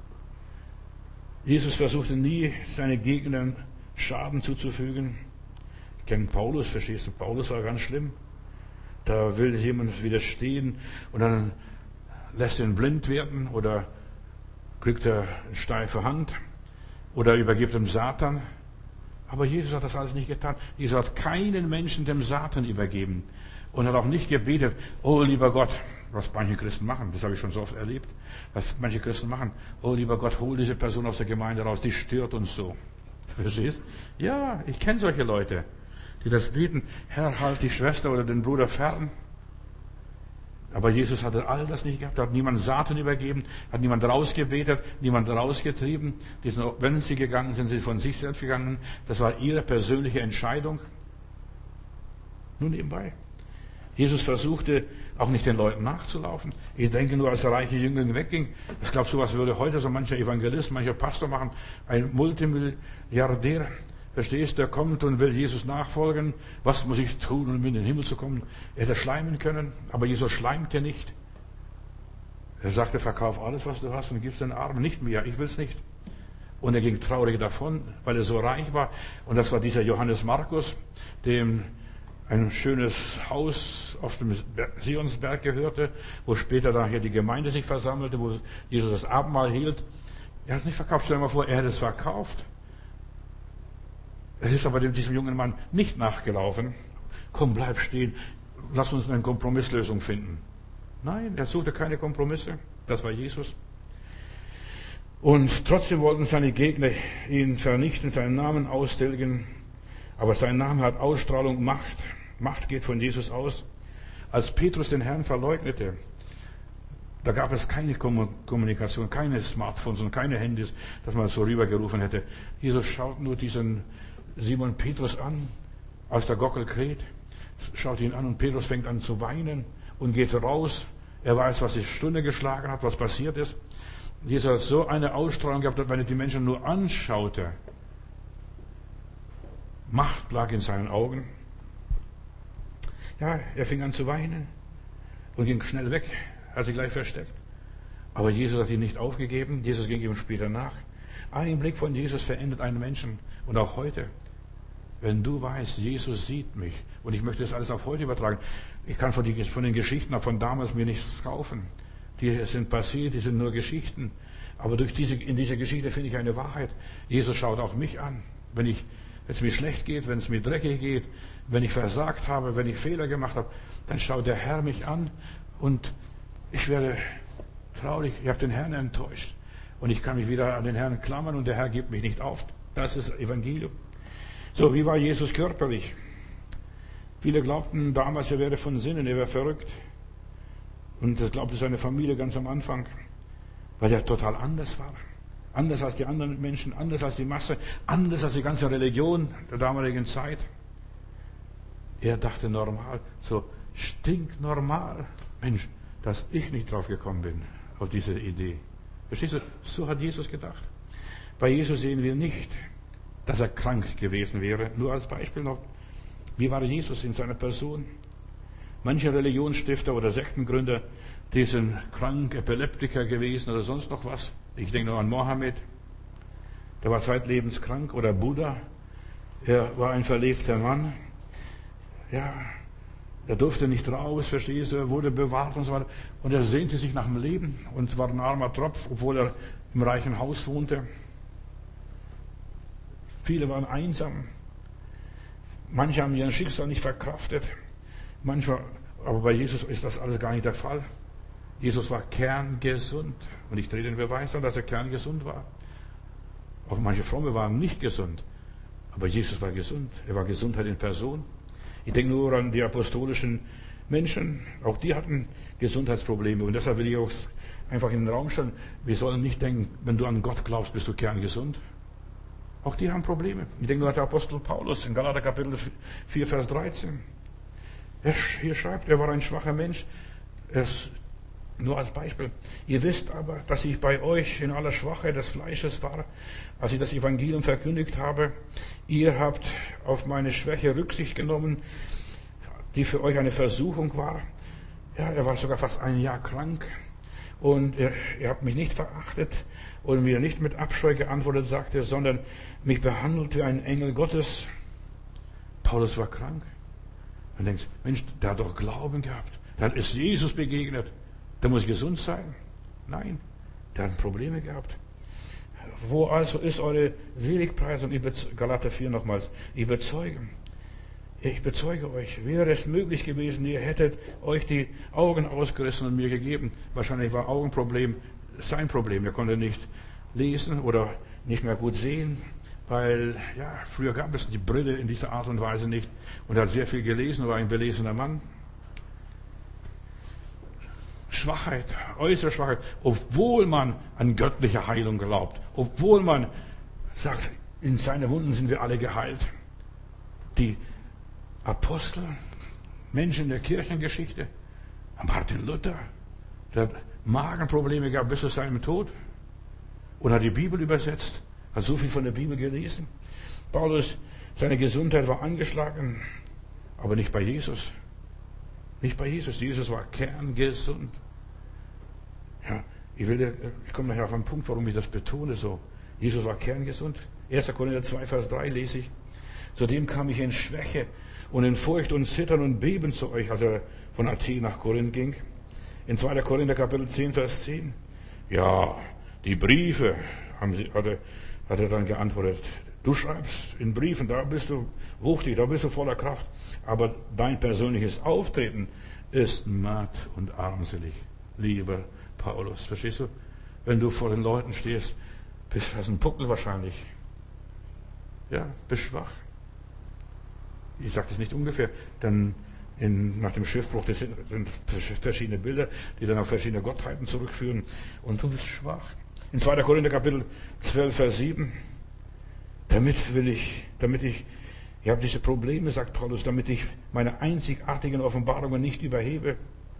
Jesus versuchte nie, seinen Gegnern Schaden zuzufügen. Ich kenne Paulus, verstehst du, Paulus war ganz schlimm. Da will jemand widerstehen und dann lässt ihn blind werden oder kriegt er eine steife Hand oder übergibt ihm Satan. Aber Jesus hat das alles nicht getan. Jesus hat keinen Menschen dem Satan übergeben und hat auch nicht gebetet, oh lieber Gott, was manche Christen machen, das habe ich schon so oft erlebt, was manche Christen machen, oh lieber Gott, hol diese Person aus der Gemeinde raus, die stört uns so. Verstehst? Ja, ich kenne solche Leute, die das beten, Herr, halt die Schwester oder den Bruder fern. Aber Jesus hatte all das nicht gehabt, hat niemand Satan übergeben, hat niemand rausgebetet, niemand rausgetrieben. Die sind, wenn sie gegangen sind, sind sie von sich selbst gegangen. Das war ihre persönliche Entscheidung. Nur nebenbei. Jesus versuchte auch nicht den Leuten nachzulaufen. Ich denke nur, als der reiche Jüngling wegging, ich glaube, sowas würde heute so mancher Evangelist, mancher Pastor machen, ein Multimilliardär. Verstehst du, der kommt und will Jesus nachfolgen. Was muss ich tun, um in den Himmel zu kommen? Er hätte schleimen können, aber Jesus schleimte nicht. Er sagte, verkauf alles, was du hast und gib's den Armen. Nicht mehr, ich will's nicht. Und er ging traurig davon, weil er so reich war. Und das war dieser Johannes Markus, dem ein schönes Haus auf dem Sionsberg gehörte, wo später nachher die Gemeinde sich versammelte, wo Jesus das Abendmahl hielt. Er hat es nicht verkauft. Stell dir mal vor, er hätte es verkauft. Es ist aber diesem jungen Mann nicht nachgelaufen. Komm, bleib stehen. Lass uns eine Kompromisslösung finden. Nein, er suchte keine Kompromisse. Das war Jesus. Und trotzdem wollten seine Gegner ihn vernichten, seinen Namen austilgen. Aber sein Name hat Ausstrahlung, Macht. Macht geht von Jesus aus. Als Petrus den Herrn verleugnete, da gab es keine Kommunikation, keine Smartphones und keine Handys, dass man so rübergerufen hätte. Jesus schaut nur diesen Simon Petrus an, aus der Gockel kräht, schaut ihn an und Petrus fängt an zu weinen und geht raus. Er weiß, was die Stunde geschlagen hat, was passiert ist. Jesus hat so eine Ausstrahlung gehabt, wenn er die Menschen nur anschaute. Macht lag in seinen Augen. Ja, er fing an zu weinen und ging schnell weg, hat sich gleich versteckt. Aber Jesus hat ihn nicht aufgegeben. Jesus ging ihm später nach. Ein Blick von Jesus verändert einen Menschen. Und auch heute. Wenn du weißt, Jesus sieht mich, und ich möchte das alles auf heute übertragen, ich kann von, die, von den Geschichten von damals mir nichts kaufen. Die sind passiert, die sind nur Geschichten. Aber durch diese, in dieser Geschichte finde ich eine Wahrheit. Jesus schaut auch mich an. Wenn ich, wenn es mir schlecht geht, wenn es mir dreckig geht, wenn ich versagt habe, wenn ich Fehler gemacht habe, dann schaut der Herr mich an und ich werde traurig. Ich habe den Herrn enttäuscht. Und ich kann mich wieder an den Herrn klammern und der Herr gibt mich nicht auf. Das ist Evangelium. So, wie war Jesus körperlich? Viele glaubten damals, er wäre von Sinnen, er wäre verrückt. Und das glaubte seine Familie ganz am Anfang, weil er total anders war. Anders als die anderen Menschen, anders als die Masse, anders als die ganze Religion der damaligen Zeit. Er dachte normal, so stinknormal. Mensch, dass ich nicht drauf gekommen bin, auf diese Idee. Verstehst du? So hat Jesus gedacht. Bei Jesus sehen wir nicht, dass er krank gewesen wäre. Nur als Beispiel noch, wie war Jesus in seiner Person? Manche Religionsstifter oder Sektengründer, die sind krank, Epileptiker gewesen oder sonst noch was. Ich denke nur an Mohammed, der war zeitlebens krank, oder Buddha, er war ein verlebter Mann. Ja, er durfte nicht raus, verstehst du, er wurde bewahrt und so weiter. Und er sehnte sich nach dem Leben und war ein armer Tropf, obwohl er im reichen Haus wohnte. Viele waren einsam. Manche haben ihren Schicksal nicht verkraftet. Manchmal, aber bei Jesus ist das alles gar nicht der Fall. Jesus war kerngesund. Und ich drehe den Beweis an, dass er kerngesund war. Auch manche Fromme waren nicht gesund. Aber Jesus war gesund. Er war Gesundheit in Person. Ich denke nur an die apostolischen Menschen. Auch die hatten Gesundheitsprobleme. Und deshalb will ich auch einfach in den Raum stellen, wir sollen nicht denken, wenn du an Gott glaubst, bist du kerngesund. Auch die haben Probleme. Ich denke nur an den Apostel Paulus in Galater Kapitel vier, Vers dreizehn. Er hier schreibt, er war ein schwacher Mensch. Er ist, nur als Beispiel. Ihr wisst aber, dass ich bei euch in aller Schwachheit des Fleisches war, als ich das Evangelium verkündigt habe. Ihr habt auf meine Schwäche Rücksicht genommen, die für euch eine Versuchung war. Ja, er war sogar fast ein Jahr krank. Und ihr, ihr habt mich nicht verachtet und mir nicht mit Abscheu geantwortet, sagt er, sondern mich behandelt wie ein Engel Gottes. Paulus war krank. Und du denkst, Mensch, der hat doch Glauben gehabt. Der ist Jesus begegnet. Der muss gesund sein. Nein, der hat Probleme gehabt. Wo also ist eure Seligpreisung? Galater vier nochmals. Ich bezeuge. Ich bezeuge euch, wäre es möglich gewesen, ihr hättet euch die Augen ausgerissen und mir gegeben. Wahrscheinlich war Augenproblem sein Problem. Er konnte nicht lesen oder nicht mehr gut sehen, weil, ja, früher gab es die Brille in dieser Art und Weise nicht. Und er hat sehr viel gelesen, war ein belesener Mann. Schwachheit, äußere Schwachheit, obwohl man an göttliche Heilung glaubt, obwohl man sagt, in seine Wunden sind wir alle geheilt. Die Apostel, Menschen in der Kirchengeschichte, Martin Luther, der hat Magenprobleme gehabt bis zu seinem Tod und hat die Bibel übersetzt, hat so viel von der Bibel gelesen. Paulus, seine Gesundheit war angeschlagen, aber nicht bei Jesus. Nicht bei Jesus. Jesus war kerngesund. Ja, ich will, ich komme nachher auf einen Punkt, warum ich das betone so. Jesus war kerngesund. erster Korinther zwei, Vers drei lese ich. Zudem kam ich in Schwäche und in Furcht und Zittern und Beben zu euch, als er von Athen nach Korinth ging. In zweiter Korinther Kapitel zehn, Vers zehn. Ja, die Briefe, haben sie, hat, er, hat er dann geantwortet. Du schreibst in Briefen, da bist du wuchtig, da bist du voller Kraft. Aber dein persönliches Auftreten ist matt und armselig, lieber Paulus. Verstehst du? Wenn du vor den Leuten stehst, bist du ein Puckel wahrscheinlich. Ja, bist schwach. Ich sage das nicht ungefähr, denn in, nach dem Schiffbruch, das sind, sind verschiedene Bilder, die dann auf verschiedene Gottheiten zurückführen, und du bist schwach. In zweiter Korinther Kapitel zwölf, Vers sieben, damit will ich, damit ich, ich habe diese Probleme, sagt Paulus, damit ich meine einzigartigen Offenbarungen nicht überhebe.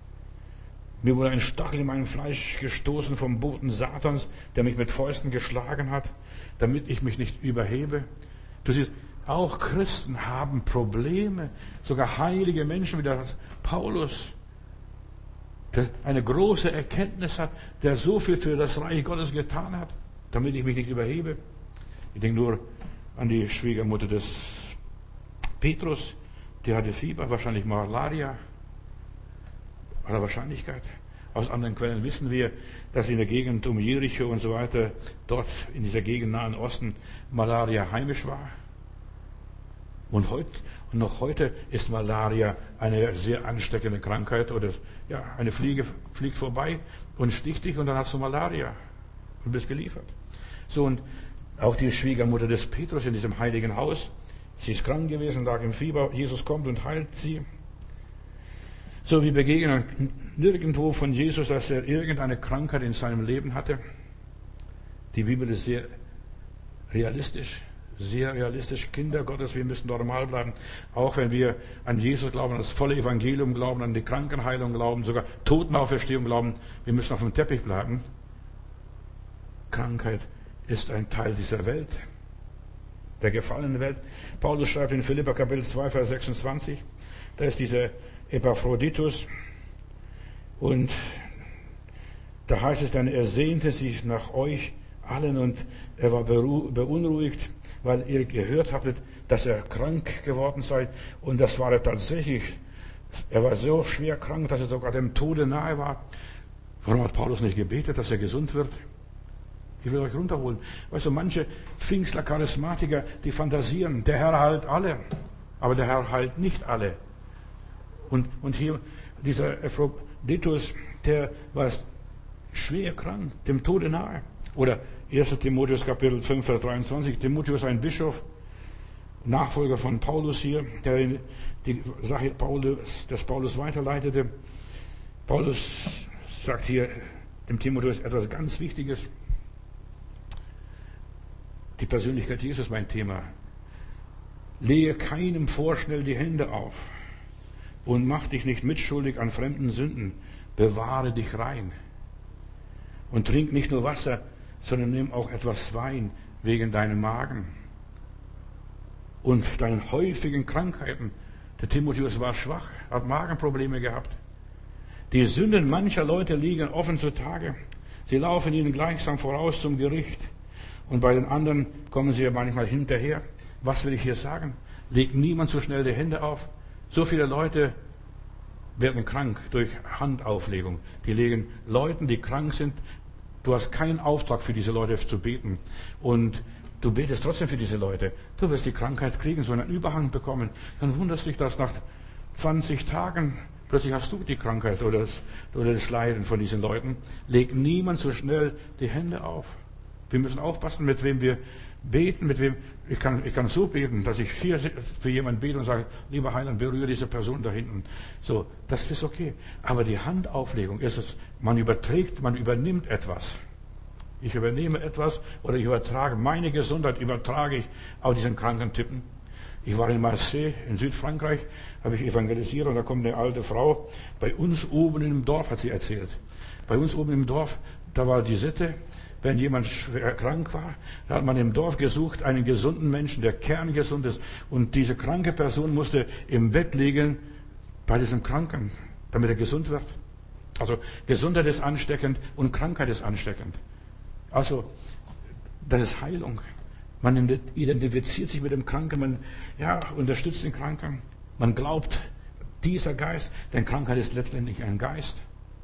Mir wurde ein Stachel in meinem Fleisch gestoßen vom Boten Satans, der mich mit Fäusten geschlagen hat, damit ich mich nicht überhebe. Du siehst, auch Christen haben Probleme, sogar heilige Menschen wie der Paulus, der eine große Erkenntnis hat, der so viel für das Reich Gottes getan hat, damit ich mich nicht überhebe. Ich denke nur an die Schwiegermutter des Petrus, die hatte Fieber, wahrscheinlich Malaria, aller Wahrscheinlichkeit. Aus anderen Quellen wissen wir, dass in der Gegend um Jericho und so weiter, dort in dieser Gegend Nahen Osten, Malaria heimisch war. Und, heut, und noch heute ist Malaria eine sehr ansteckende Krankheit, oder ja, eine Fliege fliegt vorbei und sticht dich, und dann hast du Malaria und bist geliefert. So, und auch die Schwiegermutter des Petrus in diesem heiligen Haus, sie ist krank gewesen, lag im Fieber, Jesus kommt und heilt sie. So, wir begegnen nirgendwo von Jesus, dass er irgendeine Krankheit in seinem Leben hatte. Die Bibel ist sehr realistisch, sehr realistisch. Kinder Gottes, wir müssen normal bleiben. Auch wenn wir an Jesus glauben, an das volle Evangelium glauben, an die Krankenheilung glauben, sogar Totenauferstehung glauben, wir müssen auf dem Teppich bleiben. Krankheit ist ein Teil dieser Welt, der gefallenen Welt. Paulus schreibt in Philipper Kapitel zwei, Vers sechsundzwanzig, da ist dieser Epaphroditus, und da heißt es dann, er sehnte sich nach euch allen, und er war beunruhigt, weil ihr gehört habtet, dass er krank geworden sei, und das war er tatsächlich. Er war so schwer krank, dass er sogar dem Tode nahe war. Warum hat Paulus nicht gebetet, dass er gesund wird? Ich will euch runterholen. Weißt du, manche Pfingstler, Charismatiker, die fantasieren, der Herr heilt alle, aber der Herr heilt nicht alle. Und, und hier, dieser Epaphroditus, der war schwer krank, dem Tode nahe. Oder erster Timotheus Kapitel fünf, Vers dreiundzwanzig, Timotheus, ein Bischof, Nachfolger von Paulus hier, der die Sache Paulus, des Paulus weiterleitete. Paulus sagt hier dem Timotheus etwas ganz Wichtiges. Die Persönlichkeit Jesus ist mein Thema. Lege keinem vorschnell die Hände auf und mach dich nicht mitschuldig an fremden Sünden. Bewahre dich rein. Und trink nicht nur Wasser, sondern nimm auch etwas Wein wegen deinem Magen und deinen häufigen Krankheiten. Der Timotheus war schwach, hat Magenprobleme gehabt. Die Sünden mancher Leute liegen offen zutage. Sie laufen ihnen gleichsam voraus zum Gericht. Und bei den anderen kommen sie ja manchmal hinterher. Was will ich hier sagen? Legt niemand so schnell die Hände auf. So viele Leute werden krank durch Handauflegung. Die legen Leuten, die krank sind. Du hast keinen Auftrag für diese Leute zu beten. Und du betest trotzdem für diese Leute. Du wirst die Krankheit kriegen, so einen Überhang bekommen. Dann wunderst dich, dass nach zwanzig Tagen plötzlich hast du die Krankheit oder das, oder das Leiden von diesen Leuten. Legt niemand so schnell die Hände auf. Wir müssen aufpassen, mit wem wir beten, mit wem, ich kann, ich kann so beten, dass ich hier für jemanden bete und sage, lieber Heiland, berühre diese Person da hinten. So, das ist okay. Aber die Handauflegung ist es, man überträgt, man übernimmt etwas. Ich übernehme etwas oder ich übertrage, meine Gesundheit übertrage ich auf diesen kranken Typen. Ich war in Marseille, in Südfrankreich, habe ich evangelisiert, und da kommt eine alte Frau, bei uns oben im Dorf, hat sie erzählt. Bei uns oben im Dorf, da war die Sitte, wenn jemand schwer krank war, da hat man im Dorf gesucht, einen gesunden Menschen, der kerngesund ist. Und diese kranke Person musste im Bett liegen bei diesem Kranken, damit er gesund wird. Also Gesundheit ist ansteckend und Krankheit ist ansteckend. Also das ist Heilung. Man identifiziert sich mit dem Kranken, man ja, unterstützt den Kranken. Man glaubt, dieser Geist, denn Krankheit ist letztendlich ein Geist.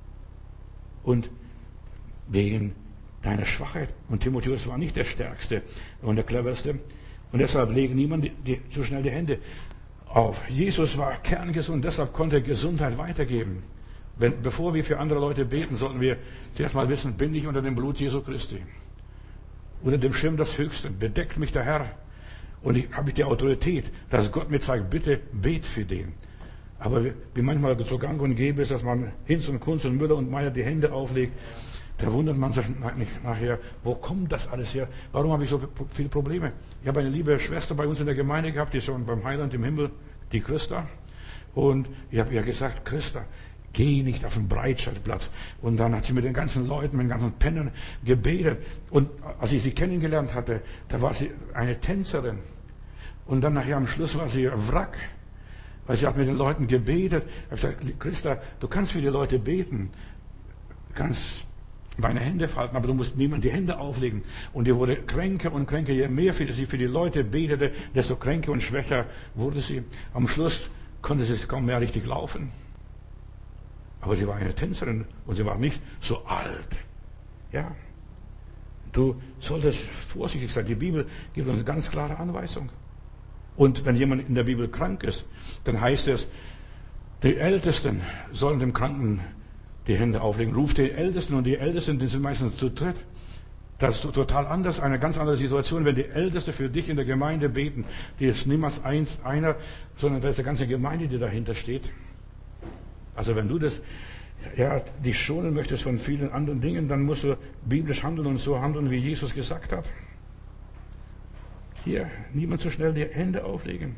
Und wegen deine Schwachheit. Und Timotheus war nicht der Stärkste und der Cleverste. Und deshalb legen niemand die, die, so schnell die Hände auf. Jesus war kerngesund, deshalb konnte er Gesundheit weitergeben. Wenn, bevor wir für andere Leute beten, sollten wir zuerst mal wissen, bin ich unter dem Blut Jesu Christi? Unter dem Schirm des Höchsten. Bedeckt mich der Herr. Und ich habe ich die Autorität, dass Gott mir zeigt, bitte bet für den. Aber wie manchmal so gang und gäbe ist, dass man Hinz und Kunz und Müller und Meier die Hände auflegt, da wundert man sich nachher, wo kommt das alles her? Warum habe ich so viele Probleme? Ich habe eine liebe Schwester bei uns in der Gemeinde gehabt, die ist schon beim Heiland im Himmel, die Christa. Und ich habe ihr gesagt, Christa, geh nicht auf den Breitscheidplatz. Und dann hat sie mit den ganzen Leuten, mit den ganzen Pennern gebetet. Und als ich sie kennengelernt hatte, da war sie eine Tänzerin. Und dann nachher am Schluss war sie ein Wrack. Weil sie hat mit den Leuten gebetet. Ich habe gesagt, Christa, du kannst für die Leute beten. Du kannst deine Hände falten, aber du musst niemand die Hände auflegen. Und die wurde kränker und kränker. Je mehr sie für die Leute betete, desto kränker und schwächer wurde sie. Am Schluss konnte sie kaum mehr richtig laufen. Aber sie war eine Tänzerin und sie war nicht so alt. Ja. Du solltest vorsichtig sein. Die Bibel gibt uns eine ganz klare Anweisung. Und wenn jemand in der Bibel krank ist, dann heißt es, die Ältesten sollen dem Kranken die Hände auflegen. Ruft die Ältesten, und die Ältesten, die sind meistens zu dritt. Das ist total anders, eine ganz andere Situation, wenn die Ältesten für dich in der Gemeinde beten. Die ist niemals eins, einer, sondern da ist eine ganze Gemeinde, die dahinter steht. Also wenn du das, ja, dich schonen möchtest von vielen anderen Dingen, dann musst du biblisch handeln und so handeln, wie Jesus gesagt hat. Hier, niemand so schnell die Hände auflegen.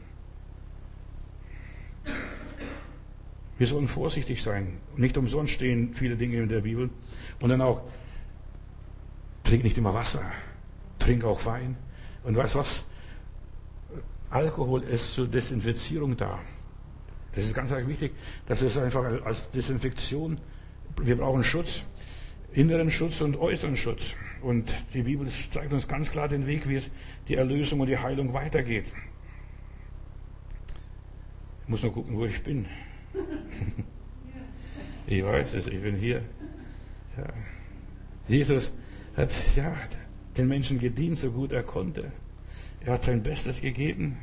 Wir sollen vorsichtig sein. Nicht umsonst stehen viele Dinge in der Bibel. Und dann auch, trink nicht immer Wasser, trink auch Wein. Und weißt was? Alkohol ist zur Desinfizierung da. Das ist ganz wichtig. Das ist einfach als Desinfektion. Wir brauchen Schutz, inneren Schutz und äußeren Schutz. Und die Bibel zeigt uns ganz klar den Weg, wie es die Erlösung und die Heilung weitergeht. Ich muss nur gucken, wo ich bin. Ich weiß es, ich bin hier. Ja. Jesus hat ja, den Menschen gedient, so gut er konnte. Er hat sein Bestes gegeben.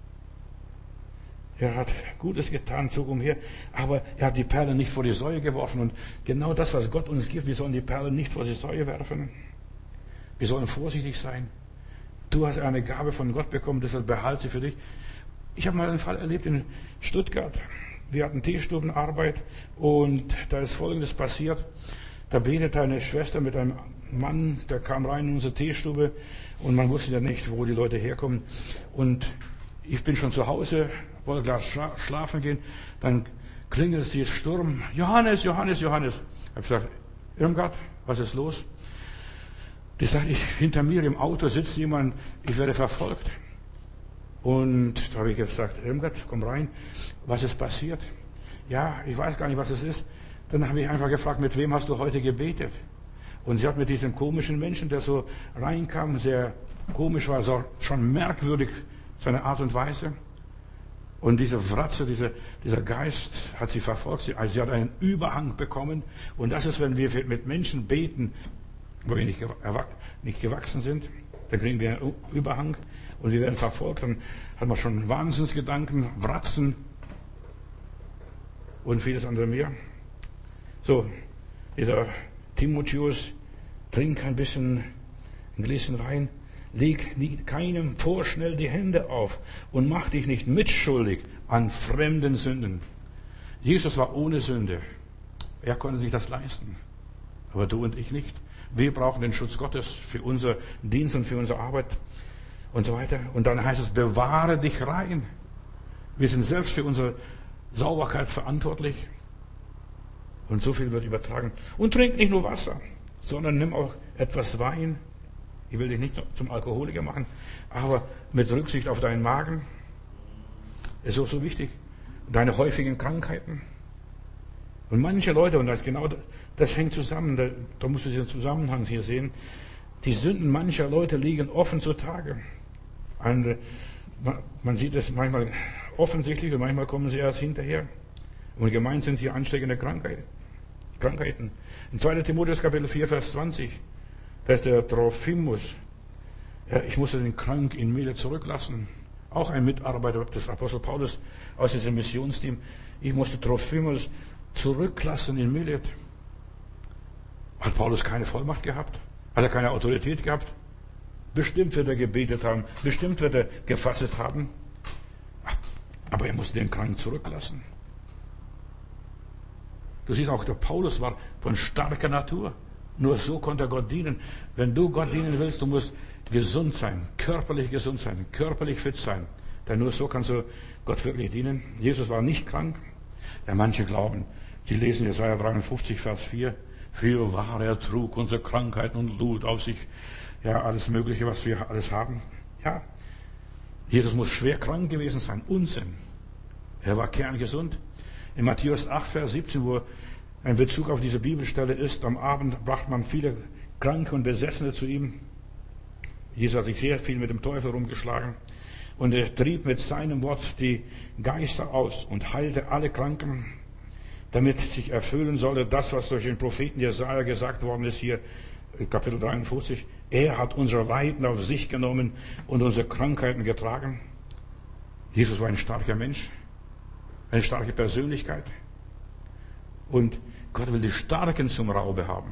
Er hat Gutes getan, zog umher, aber er hat die Perle nicht vor die Säue geworfen. Und genau das, was Gott uns gibt, wir sollen die Perle nicht vor die Säue werfen. Wir sollen vorsichtig sein. Du hast eine Gabe von Gott bekommen, deshalb behalte sie für dich. Ich habe mal einen Fall erlebt in Stuttgart. Wir hatten Teestubenarbeit und da ist Folgendes passiert. Da betete eine Schwester mit einem Mann, der kam rein in unsere Teestube und man wusste ja nicht, wo die Leute herkommen. Und ich bin schon zu Hause, wollte gleich schlafen gehen, dann klingelt es jetzt Sturm. Johannes, Johannes, Johannes. Ich habe gesagt, Irmgard, was ist los? Die sagt, ich, hinter mir im Auto sitzt jemand, ich werde verfolgt. Und da habe ich gesagt, Irmgard, komm rein, was ist passiert? Ja, ich weiß gar nicht, was es ist. Dann habe ich einfach gefragt, mit wem hast du heute gebetet? Und sie hat mit diesem komischen Menschen, der so reinkam, sehr komisch war, so schon merkwürdig, seine Art und Weise. Und diese Fratze, diese, dieser Geist hat sie verfolgt. Sie, also sie hat einen Überhang bekommen. Und das ist, wenn wir mit Menschen beten, wo wir nicht, nicht gewachsen sind, dann kriegen wir einen Überhang und wir werden verfolgt. Dann hat man schon Wahnsinnsgedanken, Fratzen und vieles andere mehr. So, dieser Timotheus, trink ein bisschen ein Gläschen Wein. Leg nie, keinem vorschnell die Hände auf und mach dich nicht mitschuldig an fremden Sünden. Jesus war ohne Sünde. Er konnte sich das leisten. Aber du und ich nicht. Wir brauchen den Schutz Gottes für unser Dienst und für unsere Arbeit und so weiter. Und dann heißt es, bewahre dich rein. Wir sind selbst für unsere Sauberkeit verantwortlich. Und so viel wird übertragen. Und trink nicht nur Wasser, sondern nimm auch etwas Wein. Ich will dich nicht zum Alkoholiker machen, aber mit Rücksicht auf deinen Magen ist auch so wichtig. Deine häufigen Krankheiten. Und manche Leute, und das genau, das hängt zusammen, da, da musst du diesen Zusammenhang hier sehen. Die Sünden mancher Leute liegen offen zutage. Und man sieht es manchmal offensichtlich und manchmal kommen sie erst hinterher. Und gemeint sind hier ansteckende Krankheiten. Krankheiten. In zweiter Timotheus Kapitel vier, Vers zwanzig. Da ist der Trophimus. Ja, ich musste den krank in Milet zurücklassen. Auch ein Mitarbeiter des Apostel Paulus aus diesem Missionsteam. Ich musste Trophimus zurücklassen in Milet. Hat Paulus keine Vollmacht gehabt? Hat er keine Autorität gehabt? Bestimmt wird er gebetet haben. Bestimmt wird er gefastet haben. Aber er musste den Kranken zurücklassen. Du siehst auch, der Paulus war von starker Natur. Nur so konnte er Gott dienen. Wenn du Gott dienen willst, du musst gesund sein, körperlich gesund sein, körperlich fit sein. Denn nur so kannst du Gott wirklich dienen. Jesus war nicht krank. Ja, manche glauben, sie lesen Jesaja dreiundfünfzig, Vers vier. Für wahr, er trug unsere Krankheiten und lud auf sich, ja, alles Mögliche, was wir alles haben. Ja, Jesus muss schwer krank gewesen sein. Unsinn. Er war kerngesund. In Matthäus acht, Vers siebzehn, wo ein Bezug auf diese Bibelstelle ist, am Abend brachte man viele Kranke und Besessene zu ihm. Jesus hat sich sehr viel mit dem Teufel rumgeschlagen. Und er trieb mit seinem Wort die Geister aus und heilte alle Kranken, damit sich erfüllen solle das, was durch den Propheten Jesaja gesagt worden ist, hier Kapitel dreiundfünfzig. Er hat unsere Leiden auf sich genommen und unsere Krankheiten getragen. Jesus war ein starker Mensch, eine starke Persönlichkeit. Und Gott will die Starken zum Raube haben.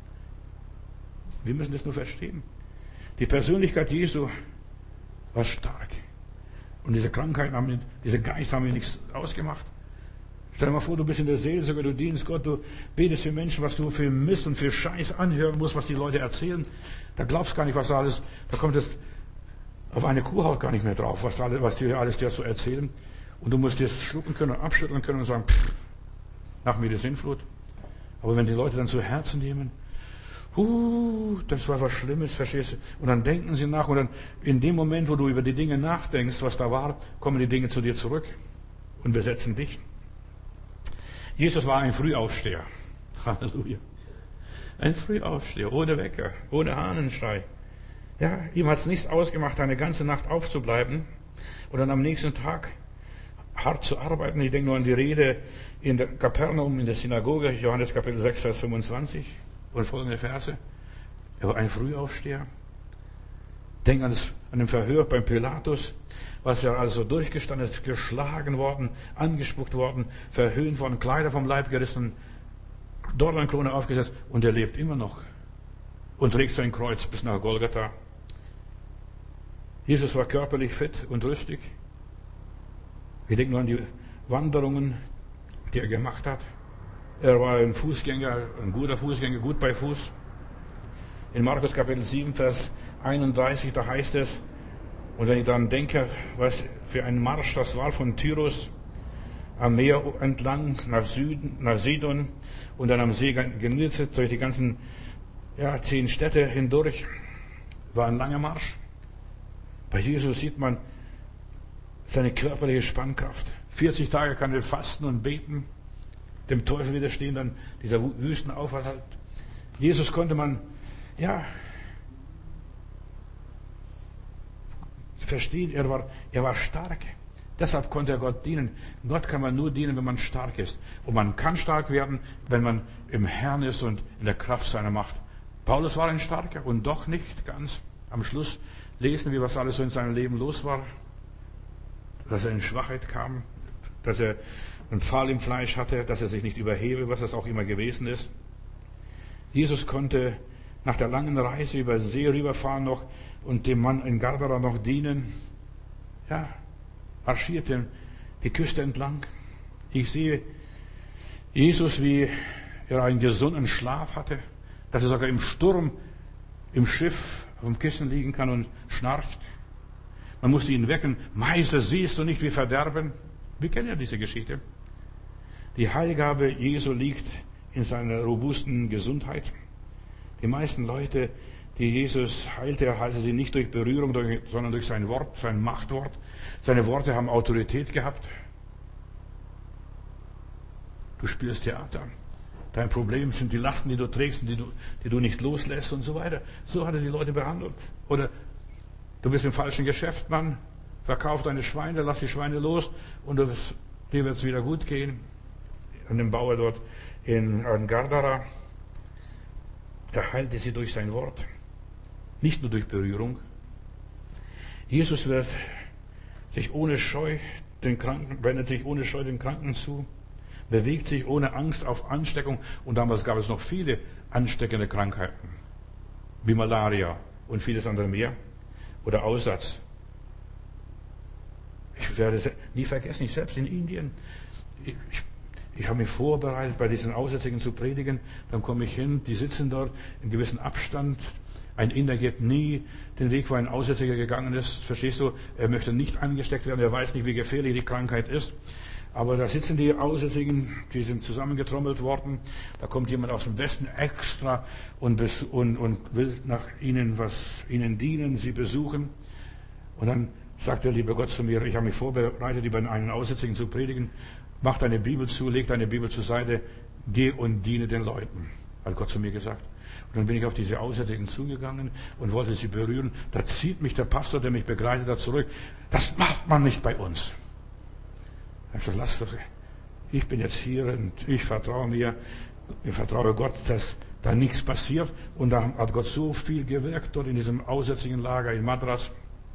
Wir müssen das nur verstehen. Die Persönlichkeit Jesu war stark. Und diese Krankheiten haben, diese Geister haben mir nichts ausgemacht. Stell dir mal vor, du bist in der Seelsorge, du dienst Gott, du betest für Menschen, was du für Mist und für Scheiß anhören musst, was die Leute erzählen. Da glaubst du gar nicht, was da alles, da kommt es auf eine Kuhhaut gar nicht mehr drauf, was, alle, was die alles dir so erzählen. Und du musst das schlucken können, abschütteln können und sagen, pff, nach mir die Sintflut. Aber wenn die Leute dann zu Herzen nehmen, huh, das war was Schlimmes, verstehst du? Und dann denken sie nach und dann in dem Moment, wo du über die Dinge nachdenkst, was da war, kommen die Dinge zu dir zurück und besetzen dich. Jesus war ein Frühaufsteher. Halleluja. Ein Frühaufsteher, ohne Wecker, ohne Hahnenschrei. Ja, ihm hat es nichts ausgemacht, eine ganze Nacht aufzubleiben und dann am nächsten Tag hart zu arbeiten. Ich denke nur an die Rede in der Kapernaum, in der Synagoge, Johannes Kapitel sechs, Vers fünfundzwanzig und folgende Verse. Er war ein Frühaufsteher. Denk an, das, an den Verhör beim Pilatus, was er also durchgestanden ist, geschlagen worden, angespuckt worden, verhöhnt worden, Kleider vom Leib gerissen, Dornenkrone aufgesetzt und er lebt immer noch und trägt sein Kreuz bis nach Golgatha. Jesus war körperlich fit und rüstig. Ich denke nur an die Wanderungen, die er gemacht hat. Er war ein Fußgänger, ein guter Fußgänger, gut bei Fuß. In Markus Kapitel sieben, Vers einunddreißig, da heißt es, und wenn ich dann denke, was für ein Marsch das war von Tyrus am Meer entlang nach Süden, nach Sidon und dann am See Genezareth durch die ganzen ja, zehn Städte hindurch, war ein langer Marsch. Bei Jesus sieht man seine körperliche Spannkraft. vierzig Tage kann er fasten und beten, dem Teufel widerstehen, dann dieser Wüstenaufenthalt. Jesus konnte man, ja, verstehen, er war, er war stark. Deshalb konnte er Gott dienen. Gott kann man nur dienen, wenn man stark ist. Und man kann stark werden, wenn man im Herrn ist und in der Kraft seiner Macht. Paulus war ein Starker und doch nicht ganz. Am Schluss lesen wir, was alles so in seinem Leben los war. Dass er in Schwachheit kam, dass er einen Pfahl im Fleisch hatte, dass er sich nicht überhebe, was das auch immer gewesen ist. Jesus konnte nach der langen Reise über den See rüberfahren noch und dem Mann in Gadara noch dienen. Ja, marschierte die Küste entlang. Ich sehe Jesus, wie er einen gesunden Schlaf hatte, dass er sogar im Sturm im Schiff auf dem Kissen liegen kann und schnarcht. Man musste ihn wecken. Meister, siehst du nicht, wie Verderben? Wir kennen ja diese Geschichte. Die Heilgabe Jesu liegt in seiner robusten Gesundheit. Die meisten Leute, die Jesus heilte, er heilte sie nicht durch Berührung, sondern durch sein Wort, sein Machtwort. Seine Worte haben Autorität gehabt. Du spielst Theater. Dein Problem sind die Lasten, die du trägst und die du, die du nicht loslässt und so weiter. So hat er die Leute behandelt. Oder du bist im falschen Geschäft, Mann. Verkauf deine Schweine, lass die Schweine los und du wirst, dir wird es wieder gut gehen. An dem Bauer dort in Gadara. Er heilte sie durch sein Wort. Nicht nur durch Berührung. Jesus wird sich ohne Scheu den Kranken, wendet sich ohne Scheu den Kranken zu, bewegt sich ohne Angst auf Ansteckung. Und damals gab es noch viele ansteckende Krankheiten, wie Malaria und vieles andere mehr. Oder Aussatz. Ich werde es nie vergessen, ich selbst in Indien, ich, ich, ich habe mich vorbereitet, bei diesen Aussätzigen zu predigen. Dann komme ich hin, die sitzen dort in gewissem Abstand. Ein Inder geht nie den Weg, wo ein Aussätziger gegangen ist. Verstehst du? Er möchte nicht angesteckt werden, er weiß nicht, wie gefährlich die Krankheit ist. Aber da sitzen die Aussätzigen, die sind zusammengetrommelt worden. Da kommt jemand aus dem Westen extra und, und, und will nach ihnen was, ihnen dienen, sie besuchen. Und dann sagt der liebe Gott zu mir, ich habe mich vorbereitet, über einen Aussätzigen zu predigen. Mach deine Bibel zu, leg deine Bibel zur Seite, geh und diene den Leuten, hat Gott zu mir gesagt. Und dann bin ich auf diese Aussätzigen zugegangen und wollte sie berühren. Da zieht mich der Pastor, der mich begleitet hat, zurück. Das macht man nicht bei uns. Ich habe gesagt, lass das. Ich bin jetzt hier und ich vertraue mir, ich vertraue Gott, dass da nichts passiert. Und da hat Gott so viel gewirkt dort in diesem aussätzigen Lager in Madras.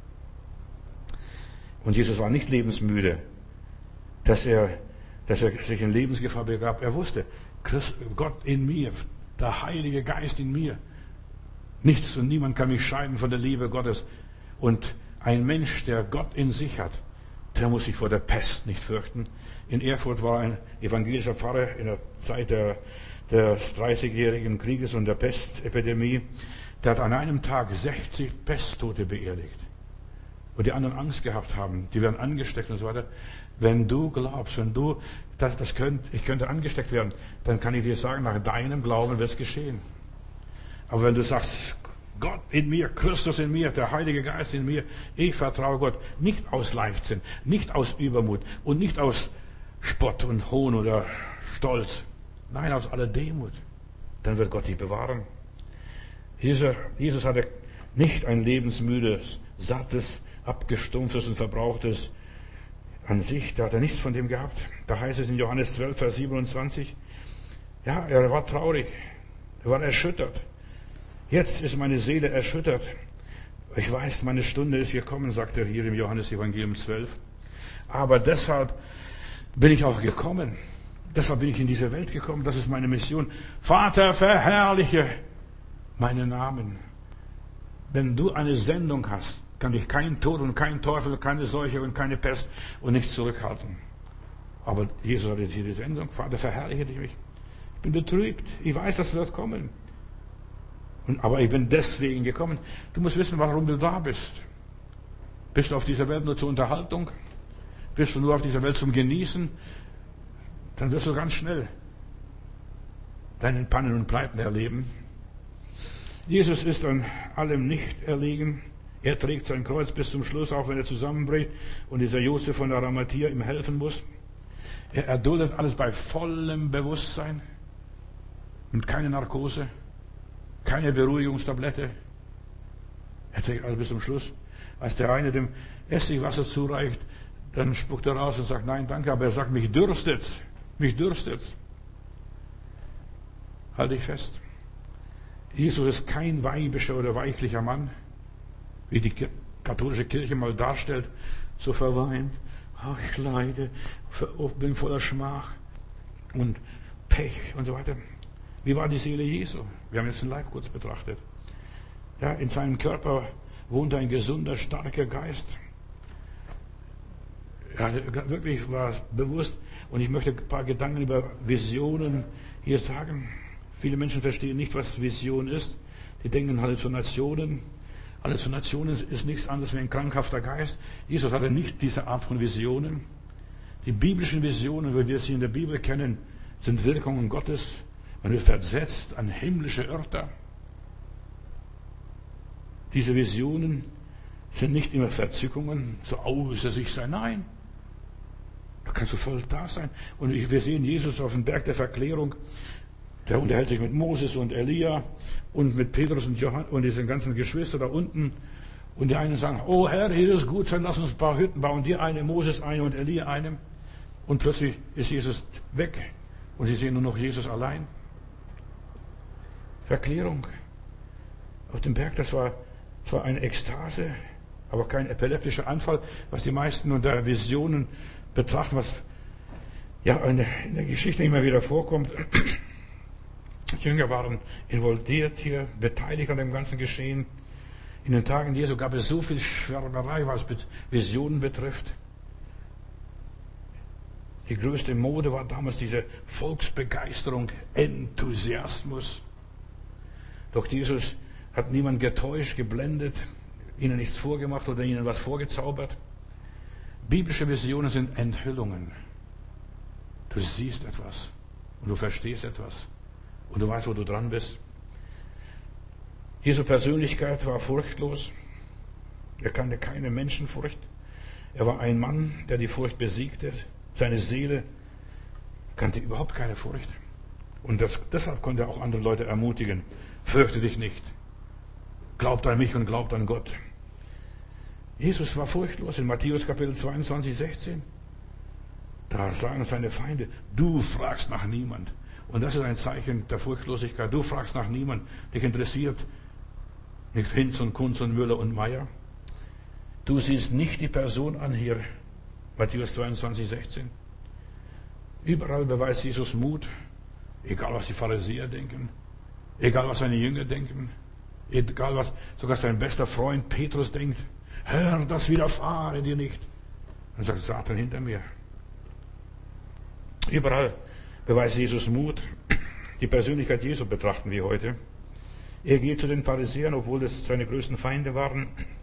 Und Jesus war nicht lebensmüde, dass er, dass er sich in Lebensgefahr begab. Er wusste, Gott in mir, der Heilige Geist in mir. Nichts und niemand kann mich scheiden von der Liebe Gottes. Und ein Mensch, der Gott in sich hat, der muss sich vor der Pest nicht fürchten. In Erfurt war ein evangelischer Pfarrer in der Zeit der, des dreißigjährigen Krieges und der Pestepidemie. Der hat an einem Tag sechzig Pesttote beerdigt. Und die anderen Angst gehabt haben, die werden angesteckt und so weiter. Wenn du glaubst, wenn du, das, das könnt, ich könnte angesteckt werden, dann kann ich dir sagen, nach deinem Glauben wird es geschehen. Aber wenn du sagst, Gott in mir, Christus in mir, der Heilige Geist in mir, ich vertraue Gott, nicht aus Leichtsinn, nicht aus Übermut und nicht aus Spott und Hohn oder Stolz, nein, aus aller Demut, dann wird Gott dich bewahren. Jesus, Jesus hatte nicht ein lebensmüdes, sattes, abgestumpftes und verbrauchtes an sich, da hat er nichts von dem gehabt. Da heißt es in Johannes zwölf, Vers siebenundzwanzig, ja, er war traurig, er war erschüttert. Jetzt ist meine Seele erschüttert. Ich weiß, meine Stunde ist gekommen, sagt er hier im Johannes Evangelium zwölf. Aber deshalb bin ich auch gekommen. Deshalb bin ich in diese Welt gekommen. Das ist meine Mission. Vater, verherrliche meinen Namen. Wenn du eine Sendung hast, kann dich kein Tod und kein Teufel, keine Seuche und keine Pest und nichts zurückhalten. Aber Jesus hatte hier die Sendung. Vater, verherrliche dich mich. Ich bin betrübt. Ich weiß, das wird kommen. Und, aber ich bin deswegen gekommen. Du musst wissen, warum du da bist. Bist du auf dieser Welt nur zur Unterhaltung? Bist du nur auf dieser Welt zum Genießen? Dann wirst du ganz schnell deinen Pannen und Pleiten erleben. Jesus ist an allem nicht erlegen. Er trägt sein Kreuz bis zum Schluss, auch wenn er zusammenbricht und dieser Josef von Arimathea ihm helfen muss. Er erduldet alles bei vollem Bewusstsein und keine Narkose, keine Beruhigungstablette. Er trägt alles bis zum Schluss. Als der eine dem Essigwasser zureicht, dann spuckt er raus und sagt, nein, danke, aber er sagt, mich dürstet's, mich dürstet's. Halte ich fest. Jesus ist kein weibischer oder weichlicher Mann, wie die katholische Kirche mal darstellt, so verweint. Ach, ich leide, bin voller Schmach und Pech und so weiter. Wie war die Seele Jesu? Wir haben jetzt den Leib kurz betrachtet. Ja, in seinem Körper wohnt ein gesunder, starker Geist. Ja, wirklich war es bewusst. Und ich möchte ein paar Gedanken über Visionen hier sagen. Viele Menschen verstehen nicht, was Vision ist. Die denken Halluzinationen. Halluzinationen ist nichts anderes wie ein krankhafter Geist. Jesus hatte nicht diese Art von Visionen. Die biblischen Visionen, wie wir sie in der Bibel kennen, sind Wirkungen Gottes. Man wird versetzt an himmlische Örter. Diese Visionen sind nicht immer Verzückungen, so außer sich sein. Nein, da kannst du voll da sein. Und wir sehen Jesus auf dem Berg der Verklärung. Der unterhält sich mit Moses und Elia und mit Petrus und Johannes und diesen ganzen Geschwistern da unten. Und die einen sagen, oh Herr, hier ist gut sein, lass uns ein paar Hütten bauen. Dir eine, Moses eine und Elia eine. Und plötzlich ist Jesus weg. Und sie sehen nur noch Jesus allein. Verklärung auf dem Berg, das war zwar eine Ekstase, aber kein epileptischer Anfall, was die meisten unter Visionen betrachten, was ja in der, in der Geschichte immer wieder vorkommt. Die Jünger waren involviert hier, beteiligt an dem ganzen Geschehen. In den Tagen Jesu gab es so viel Schwärmerei, was Visionen betrifft. Die größte Mode war damals diese Volksbegeisterung, Enthusiasmus. Doch Jesus hat niemand getäuscht, geblendet, ihnen nichts vorgemacht oder ihnen was vorgezaubert. Biblische Visionen sind Enthüllungen. Du siehst etwas und du verstehst etwas und du weißt, wo du dran bist. Jesu Persönlichkeit war furchtlos. Er kannte keine Menschenfurcht. Er war ein Mann, der die Furcht besiegte. Seine Seele kannte überhaupt keine Furcht. Und das, deshalb konnte er auch andere Leute ermutigen. Fürchte dich nicht. Glaubt an mich und glaubt an Gott. Jesus war furchtlos in Matthäus Kapitel zweiundzwanzig, sechzehn. Da sagen seine Feinde, du fragst nach niemand. Und das ist ein Zeichen der Furchtlosigkeit. Du fragst nach niemand. Dich interessiert nicht Hinz und Kunz und Müller und Meier. Du siehst nicht die Person an hier. Matthäus zweiundzwanzig, sechzehn. Überall beweist Jesus Mut. Egal was die Pharisäer denken. Egal was seine Jünger denken. Egal was sogar sein bester Freund Petrus denkt. Herr, das widerfahre dir nicht. Dann sagt Satan hinter mir. Überall beweist Jesus Mut. Die Persönlichkeit Jesu betrachten wir heute. Er geht zu den Pharisäern, obwohl das seine größten Feinde waren.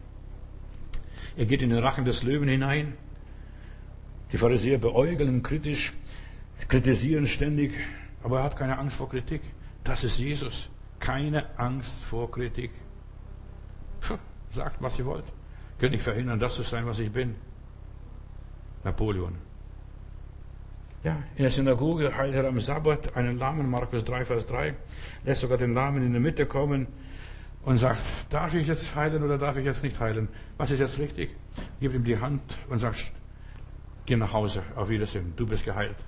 Er geht in den Rachen des Löwen hinein. Die Pharisäer beäugeln kritisch, kritisieren ständig, aber er hat keine Angst vor Kritik. Das ist Jesus. Keine Angst vor Kritik. Puh, sagt, was ihr wollt. Könnt nicht verhindern, das zu sein, was ich bin. Napoleon. Ja, in der Synagoge heilt er am Sabbat einen Lahmen, Markus drei, Vers drei, lässt sogar den Lahmen in die Mitte kommen und sagt, darf ich jetzt heilen oder darf ich jetzt nicht heilen? Was ist jetzt richtig? Gibt ihm die Hand und sagt, geh nach Hause, auf Wiedersehen, du bist geheilt.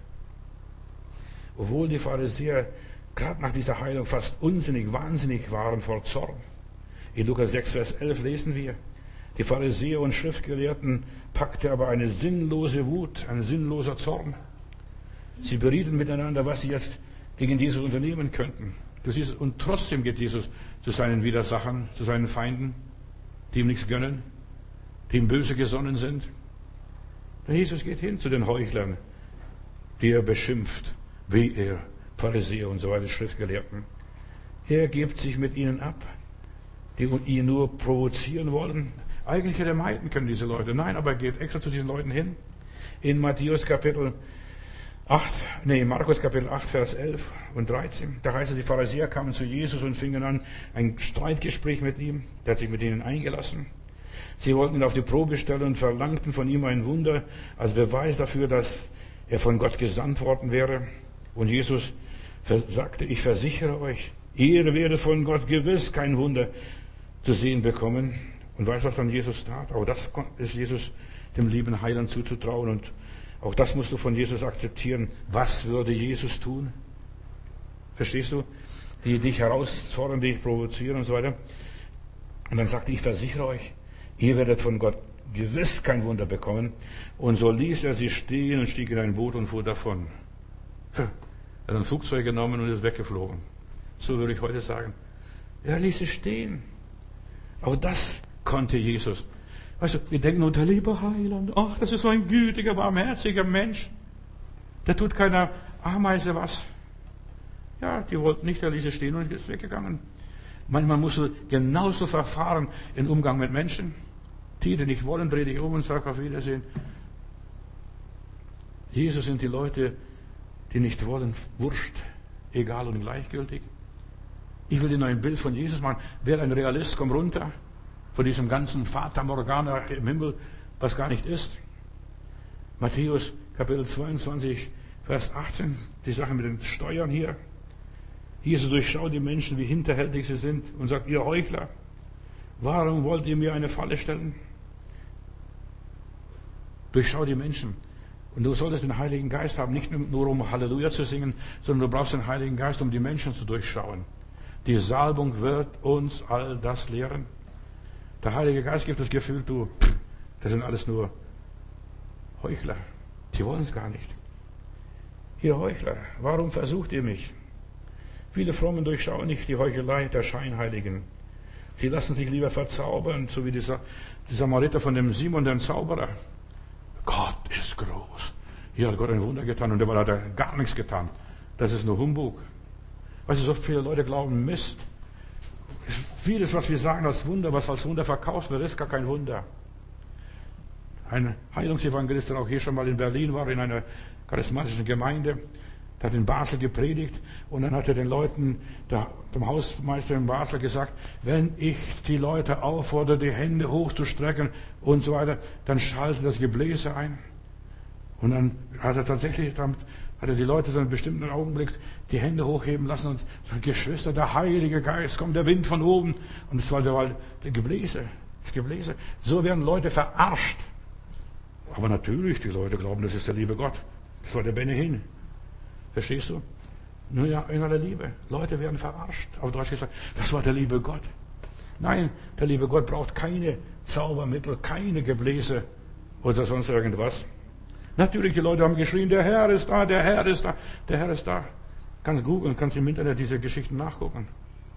Obwohl die Pharisäer gerade nach dieser Heilung fast unsinnig, wahnsinnig waren vor Zorn. In Lukas sechs, Vers elf lesen wir, die Pharisäer und Schriftgelehrten packte aber eine sinnlose Wut, ein sinnloser Zorn. Sie berieten miteinander, was sie jetzt gegen Jesus unternehmen könnten. Du siehst, und trotzdem geht Jesus zu seinen Widersachern, zu seinen Feinden, die ihm nichts gönnen, die ihm böse gesonnen sind. Und Jesus geht hin zu den Heuchlern, die er beschimpft, wie er, Pharisäer und so weiter, Schriftgelehrten. Er gibt sich mit ihnen ab, die ihn nur provozieren wollen. Eigentlich hätte er meiden können, diese Leute. Nein, aber er geht extra zu diesen Leuten hin. In Matthäus Kapitel acht, nee, Markus Kapitel acht, Vers elf und dreizehn. Da heißt es, die Pharisäer kamen zu Jesus und fingen an, ein Streitgespräch mit ihm. Der hat sich mit ihnen eingelassen. Sie wollten ihn auf die Probe stellen und verlangten von ihm ein Wunder als Beweis dafür, dass er von Gott gesandt worden wäre. Und Jesus sagte, ich versichere euch, ihr werdet von Gott gewiss kein Wunder zu sehen bekommen. Und weißt du, was dann Jesus tat? Auch das ist Jesus dem lieben Heiland zuzutrauen. Und auch das musst du von Jesus akzeptieren. Was würde Jesus tun? Verstehst du? Die dich herausfordern, die dich provozieren und so weiter. Und dann sagte, ich versichere euch, ihr werdet von Gott gewiss kein Wunder bekommen. Und so ließ er sie stehen und stieg in ein Boot und fuhr davon. Er hat ein Flugzeug genommen und ist weggeflogen. So würde ich heute sagen. Er ließ sie stehen. Auch das konnte Jesus. Weißt du, wir denken, oh, der liebe Heiland, ach, das ist so ein gütiger, barmherziger Mensch. Der tut keiner Ameise was. Ja, die wollten nicht, er ließ sie stehen und ist weggegangen. Manchmal musst du genauso verfahren im Umgang mit Menschen. Die, die nicht wollen, dreh dich um und sag auf Wiedersehen. Jesus sind die Leute, die nicht wollen, wurscht, egal und gleichgültig. Ich will dir noch ein Bild von Jesus machen. Wer ein Realist, komm runter von diesem ganzen Fata Morgana im Himmel, was gar nicht ist. Matthäus Kapitel zweiundzwanzig, Vers achtzehn, die Sache mit den Steuern hier. Jesus durchschaut die Menschen, wie hinterhältig sie sind und sagt, ihr Heuchler, warum wollt ihr mir eine Falle stellen? Durchschau die Menschen. Und du solltest den Heiligen Geist haben, nicht nur um Halleluja zu singen, sondern du brauchst den Heiligen Geist, um die Menschen zu durchschauen. Die Salbung wird uns all das lehren. Der Heilige Geist gibt das Gefühl, du, das sind alles nur Heuchler. Die wollen es gar nicht. Ihr Heuchler, warum versucht ihr mich? Viele Frommen durchschauen nicht die Heuchelei der Scheinheiligen. Sie lassen sich lieber verzaubern, so wie dieser, die Samariter von dem Simon, dem Zauberer. Gott ist groß. Hier hat Gott ein Wunder getan und der hat er gar nichts getan. Das ist nur Humbug. Weißt du, so viele Leute glauben Mist. Vieles, was wir sagen als Wunder, was als Wunder verkauft wird, ist gar kein Wunder. Ein Heilungsevangelist, der auch hier schon mal in Berlin war, in einer charismatischen Gemeinde, der hat in Basel gepredigt und dann hat er den Leuten, der, dem Hausmeister in Basel gesagt, wenn ich die Leute auffordere, die Hände hochzustrecken und so weiter, dann schaltet das Gebläse ein. Und dann hat er tatsächlich, damit hat er die Leute zu einem bestimmten Augenblick die Hände hochheben lassen und sagt, Geschwister, der Heilige Geist, kommt der Wind von oben. Und es war der, der Gebläse, das Gebläse. So werden Leute verarscht. Aber natürlich, die Leute glauben, das ist der liebe Gott. Das war der Benny Hinn. Verstehst du? Nur ja, in aller Liebe. Leute werden verarscht. Auf Deutsch gesagt, das war der liebe Gott. Nein, der liebe Gott braucht keine Zaubermittel, keine Gebläse oder sonst irgendwas. Natürlich, die Leute haben geschrien, der Herr ist da, der Herr ist da, der Herr ist da. Kannst googeln, kannst im Internet diese Geschichten nachgucken.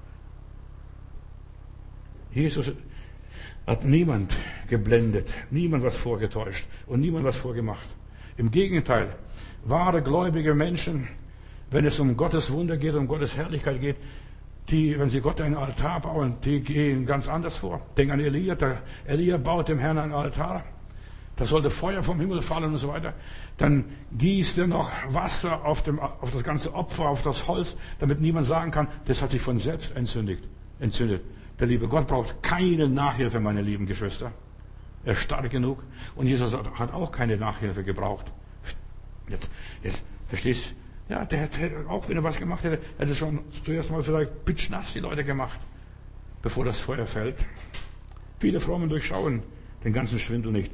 Jesus hat niemand geblendet, niemand was vorgetäuscht und niemand was vorgemacht. Im Gegenteil, wahre gläubige Menschen, wenn es um Gottes Wunder geht, um Gottes Herrlichkeit geht, die, wenn sie Gott einen Altar bauen, die gehen ganz anders vor. Denk an Elia, der Elia baut dem Herrn einen Altar. Da sollte Feuer vom Himmel fallen und so weiter. Dann gießt er noch Wasser auf, dem, auf das ganze Opfer, auf das Holz, damit niemand sagen kann, das hat sich von selbst entzündet. entzündet. Der liebe Gott braucht keine Nachhilfe, meine lieben Geschwister. Er ist stark genug. Und Jesus hat auch keine Nachhilfe gebraucht. Jetzt, jetzt verstehst du? Ja, der hätte, auch wenn er was gemacht hätte, hätte schon zuerst mal vielleicht pitschnass die Leute gemacht, bevor das Feuer fällt. Viele Frommen durchschauen den ganzen Schwindel nicht.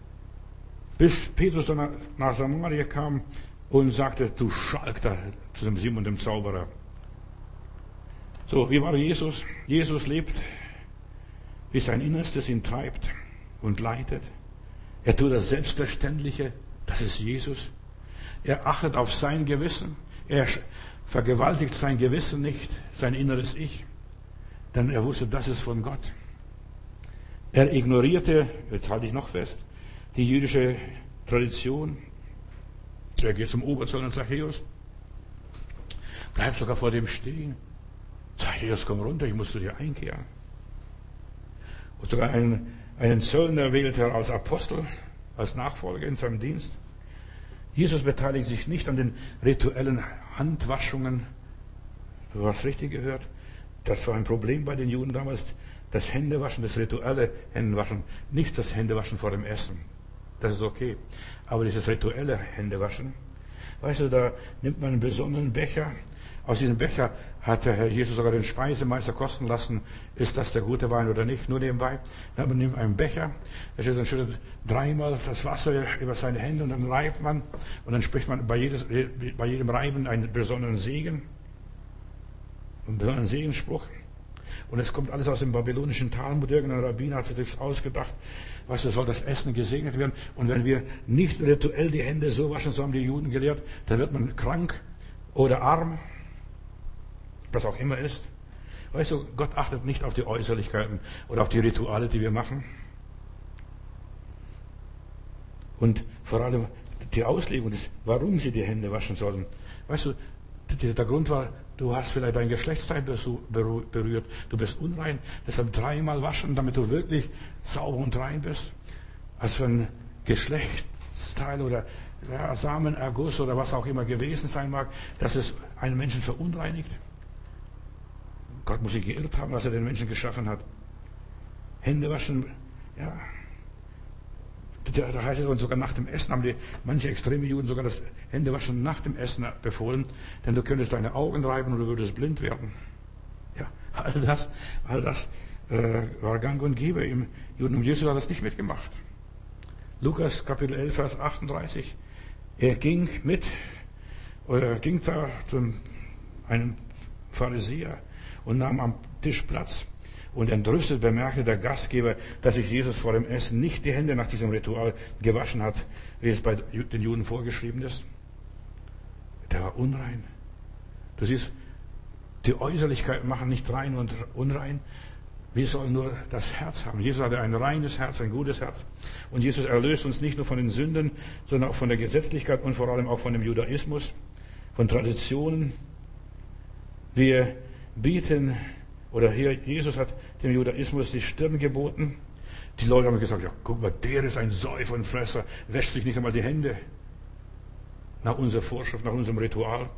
Bis Petrus dann nach Samaria kam und sagte, du Schalk da, zu dem Simon, dem Zauberer. So, wie war Jesus? Jesus lebt, wie sein Innerstes ihn treibt und leitet. Er tut das Selbstverständliche, das ist Jesus. Er achtet auf sein Gewissen. Er vergewaltigt sein Gewissen nicht, sein inneres Ich. Denn er wusste, das ist von Gott. Er ignorierte, jetzt halte ich noch fest, die jüdische Tradition. Er geht zum Oberzöllner Zachäus, bleibt sogar vor dem stehen. Zachäus, komm runter, ich muss zu dir einkehren. Und sogar einen, einen Zöllner wählt er als Apostel, als Nachfolger in seinem Dienst. Jesus beteiligt sich nicht an den rituellen Handwaschungen. Du hast richtig gehört. Das war ein Problem bei den Juden damals. Das Händewaschen, das rituelle Händewaschen, nicht das Händewaschen vor dem Essen. Das ist okay. Aber dieses rituelle Händewaschen, weißt du, da nimmt man einen besonderen Becher. Aus diesem Becher hat der Herr Jesus sogar den Speisemeister kosten lassen, ist das der gute Wein oder nicht, nur nebenbei. Dann nimmt man einen Becher, dann schüttet dreimal das Wasser über seine Hände und dann reibt man und dann spricht man bei, jedes, bei jedem Reiben einen besonderen Segen, einen besonderen Segensspruch. Und es kommt alles aus dem babylonischen Talmud. Irgendein Rabbiner hat sich das ausgedacht. Weißt du, soll das Essen gesegnet werden. Und wenn wir nicht rituell die Hände so waschen, so haben die Juden gelehrt, dann wird man krank oder arm. Was auch immer ist. Weißt du, Gott achtet nicht auf die Äußerlichkeiten oder auf die Rituale, die wir machen. Und vor allem die Auslegung ist, warum sie die Hände waschen sollen. Weißt du, der Grund war, du hast vielleicht dein Geschlechtsteil berührt, du bist unrein, deshalb dreimal waschen, damit du wirklich sauber und rein bist. Also ein Geschlechtsteil oder ja, Samenerguss oder was auch immer gewesen sein mag, dass es einen Menschen verunreinigt. Gott muss sich geirrt haben, als er den Menschen geschaffen hat. Hände waschen, ja. Da heißt es, und sogar nach dem Essen haben die, manche extreme Juden sogar das Händewaschen nach dem Essen befohlen, denn du könntest deine Augen reiben und du würdest blind werden. Ja, all das, all das äh, war gang und gäbe im Judentum. Jesus hat das nicht mitgemacht. Lukas Kapitel elf, Vers achtunddreißig. Er ging mit, oder ging da zu einem Pharisäer und nahm am Tisch Platz. Und entrüstet bemerkte der Gastgeber, dass sich Jesus vor dem Essen nicht die Hände nach diesem Ritual gewaschen hat, wie es bei den Juden vorgeschrieben ist. Der war unrein. Du siehst, die Äußerlichkeiten machen nicht rein und unrein. Wir sollen nur das Herz haben. Jesus hatte ein reines Herz, ein gutes Herz. Und Jesus erlöst uns nicht nur von den Sünden, sondern auch von der Gesetzlichkeit und vor allem auch von dem Judaismus, von Traditionen. Wir bieten, oder hier, Jesus hat dem Judaismus die Stirn geboten. Die Leute haben gesagt, ja, guck mal, der ist ein Säufer und Fresser, wäscht sich nicht einmal die Hände. Nach unserer Vorschrift, nach unserem Ritual.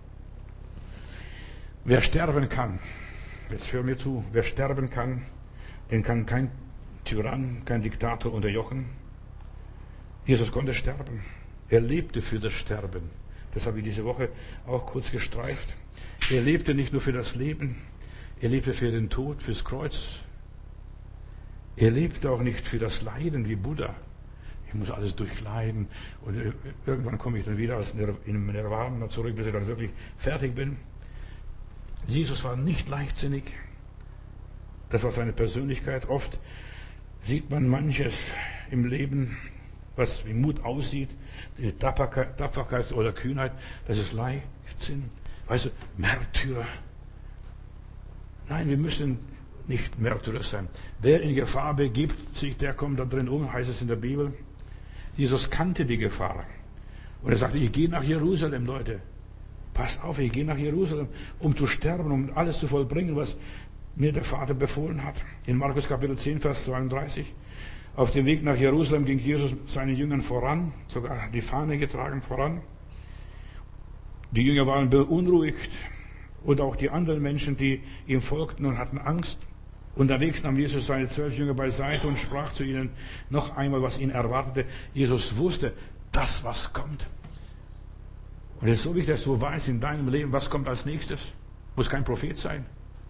Wer sterben kann, jetzt hör mir zu, wer sterben kann, den kann kein Tyrann, kein Diktator unterjochen. Jesus konnte sterben. Er lebte für das Sterben. Das habe ich diese Woche auch kurz gestreift. Er lebte nicht nur für das Leben, er lebte für den Tod, fürs Kreuz. Er lebte auch nicht für das Leiden wie Buddha. Ich muss alles durchleiden und irgendwann komme ich dann wieder als in Nirvana zurück, bis ich dann wirklich fertig bin. Jesus war nicht leichtsinnig. Das war seine Persönlichkeit. Oft sieht man manches im Leben, was wie Mut aussieht, die Tapferkeit, Tapferkeit oder Kühnheit, das ist Leichtsinn. Weißt du, Märtyrer. Nein, wir müssen nicht Märtyrer sein. Wer in Gefahr begibt sich, der kommt da drin um, heißt es in der Bibel. Jesus kannte die Gefahr. Und er sagte, ich gehe nach Jerusalem, Leute. Passt auf, ich gehe nach Jerusalem, um zu sterben, um alles zu vollbringen, was mir der Vater befohlen hat. In Markus Kapitel zehn, Vers zweiunddreißig. Auf dem Weg nach Jerusalem ging Jesus seinen Jüngern voran, sogar die Fahne getragen voran. Die Jünger waren beunruhigt und auch die anderen Menschen, die ihm folgten und hatten Angst. Unterwegs nahm Jesus seine zwölf Jünger beiseite und sprach zu ihnen noch einmal, was ihn erwartete. Jesus wusste, das, was kommt. Und es ist so wichtig, dass du weißt in deinem Leben, was kommt als nächstes. Muss kein Prophet sein.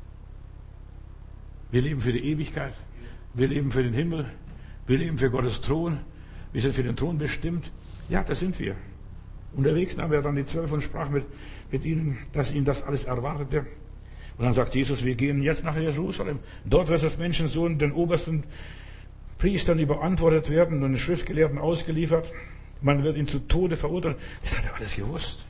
Wir leben für die Ewigkeit. Wir leben für den Himmel. Wir leben für Gottes Thron. Wir sind für den Thron bestimmt. Ja, das sind wir. Unterwegs nahm er dann die Zwölf und sprach mit, mit ihnen, dass ihn das alles erwartete. Und dann sagt Jesus, wir gehen jetzt nach Jerusalem. Dort wird das Menschensohn den obersten Priestern überantwortet werden und den Schriftgelehrten ausgeliefert. Man wird ihn zu Tode verurteilen. Das hat er alles gewusst.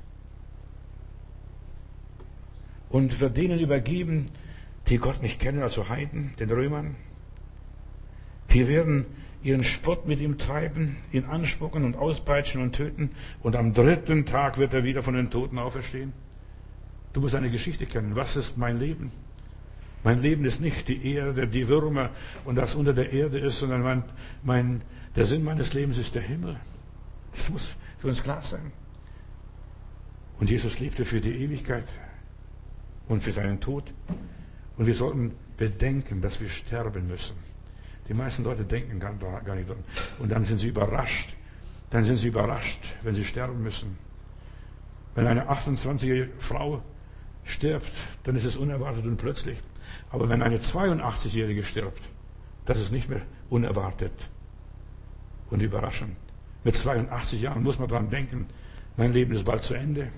Und wird denen übergeben, die Gott nicht kennen, also Heiden, den Römern. Die werden ihren Spott mit ihm treiben, ihn anspucken und auspeitschen und töten. Und am dritten Tag wird er wieder von den Toten auferstehen. Du musst eine Geschichte kennen. Was ist mein Leben? Mein Leben ist nicht die Erde, die Würmer und das unter der Erde ist, sondern mein, mein, der Sinn meines Lebens ist der Himmel. Das muss für uns klar sein. Und Jesus lebte für die Ewigkeit und für seinen Tod. Und wir sollten bedenken, dass wir sterben müssen. Die meisten Leute denken gar, gar nicht daran. Und dann sind sie überrascht. Dann sind sie überrascht, wenn sie sterben müssen. Wenn eine achtundzwanzigjährige Frau stirbt, dann ist es unerwartet und plötzlich. Aber wenn eine zweiundachtzigjährige stirbt, das ist nicht mehr unerwartet und überraschend. Mit zweiundachtzig Jahren muss man daran denken, mein Leben ist bald zu Ende.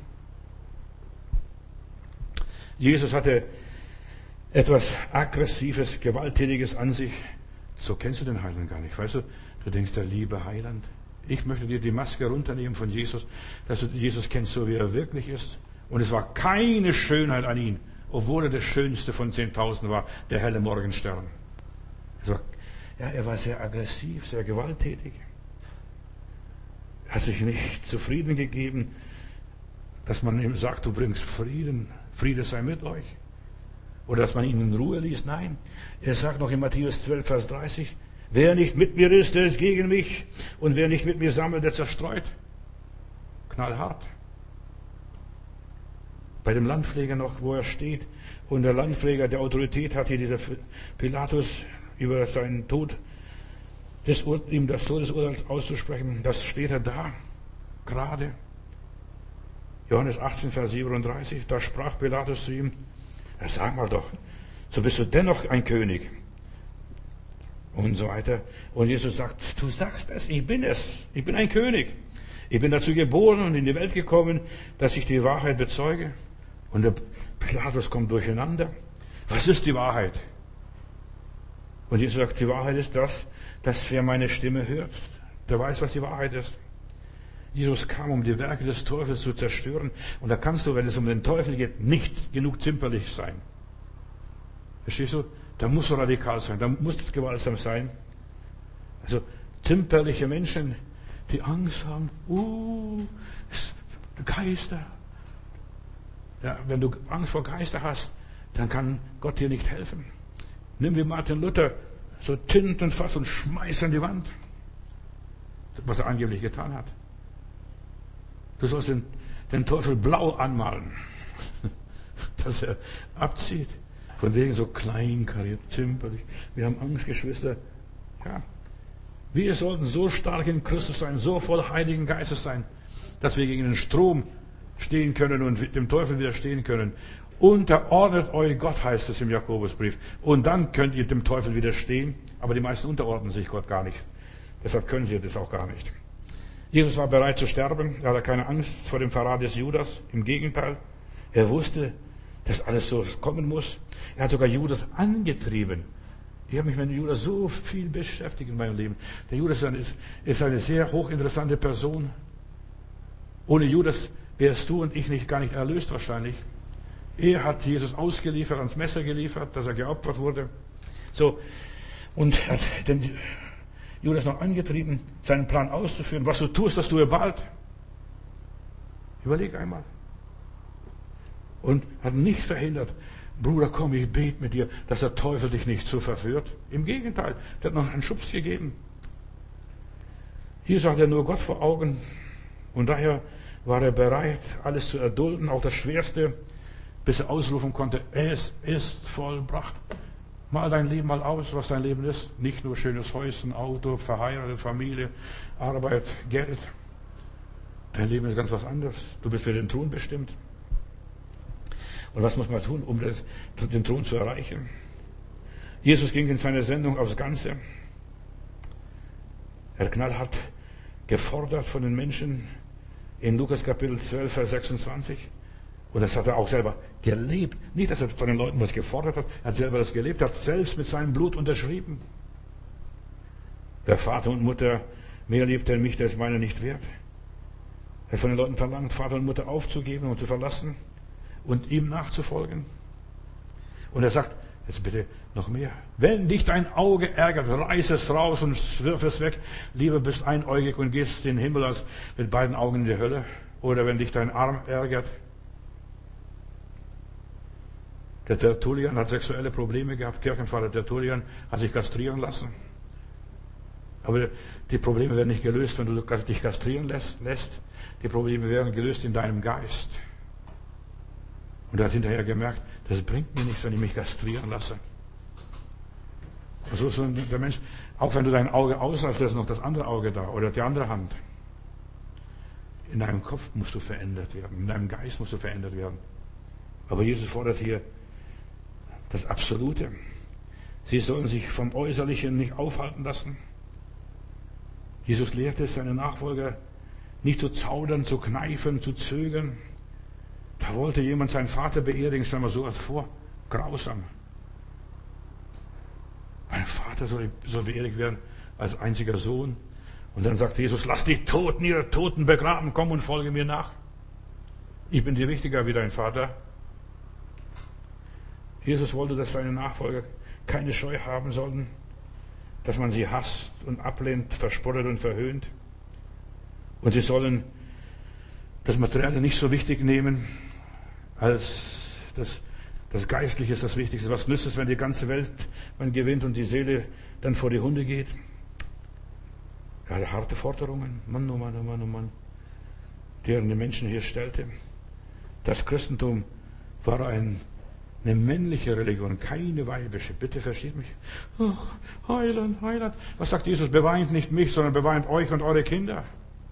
Jesus hatte etwas Aggressives, Gewalttätiges an sich. So kennst du den Heiland gar nicht. Weißt du, du denkst, der liebe Heiland. Ich möchte dir die Maske runternehmen von Jesus, dass du Jesus kennst, so wie er wirklich ist. Und es war keine Schönheit an ihm, obwohl er der schönste von zehntausend war, der helle Morgenstern. Er war, ja, er war sehr aggressiv, sehr gewalttätig. Er hat sich nicht zufrieden gegeben, dass man ihm sagt, du bringst Frieden, Friede sei mit euch. Oder dass man ihn in Ruhe ließ. Nein, er sagt noch in Matthäus zwölf, Vers dreißig, wer nicht mit mir ist, der ist gegen mich. Und wer nicht mit mir sammelt, der zerstreut. Knallhart. Bei dem Landpfleger noch, wo er steht. Und der Landpfleger, der Autorität hat, hier dieser Pilatus über seinen Tod, das, ihm das Todesurteil auszusprechen, das steht er da, gerade. Johannes achtzehn, Vers siebenunddreißig, da sprach Pilatus zu ihm, ja, sag mal doch, so bist du dennoch ein König. Und so weiter. Und Jesus sagt, du sagst es, ich bin es, ich bin ein König. Ich bin dazu geboren und in die Welt gekommen, dass ich die Wahrheit bezeuge. Und der Pilatus kommt durcheinander. Was ist die Wahrheit? Und Jesus sagt, die Wahrheit ist das, dass wer meine Stimme hört, der weiß, was die Wahrheit ist. Jesus kam, um die Werke des Teufels zu zerstören. Und da kannst du, wenn es um den Teufel geht, nicht genug zimperlich sein. Verstehst du? Da musst du radikal sein, da musst du gewaltsam sein. Also zimperliche Menschen, die Angst haben, uh, Geister. Ja, wenn du Angst vor Geister hast, dann kann Gott dir nicht helfen. Nimm wie Martin Luther so Tintenfass und schmeiß an die Wand. Was er angeblich getan hat. Du sollst den, den Teufel blau anmalen, dass er abzieht. Von wegen so kleinkariert, zimperlich. Wir haben Angst, Geschwister. Ja. Wir sollten so stark in Christus sein, so voll Heiligen Geistes sein, dass wir gegen den Strom stehen können und dem Teufel widerstehen können. Unterordnet euch Gott, heißt es im Jakobusbrief. Und dann könnt ihr dem Teufel widerstehen. Aber die meisten unterordnen sich Gott gar nicht. Deshalb können sie das auch gar nicht. Jesus war bereit zu sterben. Er hatte keine Angst vor dem Verrat des Judas. Im Gegenteil. Er wusste, dass alles so kommen muss. Er hat sogar Judas angetrieben. Ich habe mich mit Judas so viel beschäftigt in meinem Leben. Der Judas ist, ist eine sehr hochinteressante Person. Ohne Judas wärst du und ich nicht, gar nicht erlöst wahrscheinlich. Er hat Jesus ausgeliefert, ans Messer geliefert, dass er geopfert wurde. So. Und hat den Judas noch angetrieben, seinen Plan auszuführen. Was du tust, das tue bald. Überleg einmal. Und hat nicht verhindert, Bruder, komm, ich bete mit dir, dass der Teufel dich nicht so verführt. Im Gegenteil, der hat noch einen Schubs gegeben. Hier sagt er nur Gott vor Augen. Und daher war er bereit, alles zu erdulden, auch das Schwerste, bis er ausrufen konnte, es ist vollbracht. Mal dein Leben mal aus, was dein Leben ist. Nicht nur schönes Häuschen, Auto, verheiratet, Familie, Arbeit, Geld. Dein Leben ist ganz was anderes. Du bist für den Thron bestimmt. Und was muss man tun, um das, den Thron zu erreichen? Jesus ging in seiner Sendung aufs Ganze. Er hat knallhart gefordert von den Menschen in Lukas Kapitel zwölf, Vers sechsundzwanzig. Und das hat er auch selber gelebt. Nicht, dass er von den Leuten was gefordert hat, er hat selber das gelebt, hat selbst mit seinem Blut unterschrieben. Wer Vater und Mutter mehr liebt als mich, der ist meiner nicht wert. Er hat von den Leuten verlangt, Vater und Mutter aufzugeben und zu verlassen und ihm nachzufolgen. Und er sagt, jetzt bitte noch mehr. Wenn dich dein Auge ärgert, reiß es raus und wirf es weg. Lieber bist einäugig und gehst in den Himmel als mit beiden Augen in die Hölle. Oder wenn dich dein Arm ärgert. Der Tertullian hat sexuelle Probleme gehabt. Kirchenvater Tertullian hat sich kastrieren lassen. Aber die Probleme werden nicht gelöst, wenn du dich kastrieren lässt. Die Probleme werden gelöst in deinem Geist. Und er hat hinterher gemerkt, das bringt mir nichts, wenn ich mich kastrieren lasse. So ist der Mensch, auch wenn du dein Auge ausreißt, ist noch das andere Auge da oder die andere Hand. In deinem Kopf musst du verändert werden, in deinem Geist musst du verändert werden. Aber Jesus fordert hier das Absolute. Sie sollen sich vom Äußerlichen nicht aufhalten lassen. Jesus lehrte seine Nachfolger, nicht zu zaudern, zu kneifen, zu zögern. Da wollte jemand seinen Vater beerdigen, stell mal sowas vor. Grausam. Mein Vater soll, soll beerdigt werden als einziger Sohn. Und dann sagt Jesus, lass die Toten ihre Toten begraben, komm und folge mir nach. Ich bin dir wichtiger wie dein Vater. Jesus wollte, dass seine Nachfolger keine Scheu haben sollten, dass man sie hasst und ablehnt, verspottet und verhöhnt. Und sie sollen das Materielle nicht so wichtig nehmen, als das, das Geistliche ist das Wichtigste. Was nützt es, wenn die ganze Welt man gewinnt und die Seele dann vor die Hunde geht? Ja, harte Forderungen. Mann, oh Mann, oh Mann, oh Mann. Deren die Menschen hier stellte. Das Christentum war ein, eine männliche Religion, keine weibische. Bitte versteht mich. Ach, Heiland, Heiland. Was sagt Jesus? Beweint nicht mich, sondern beweint euch und eure Kinder.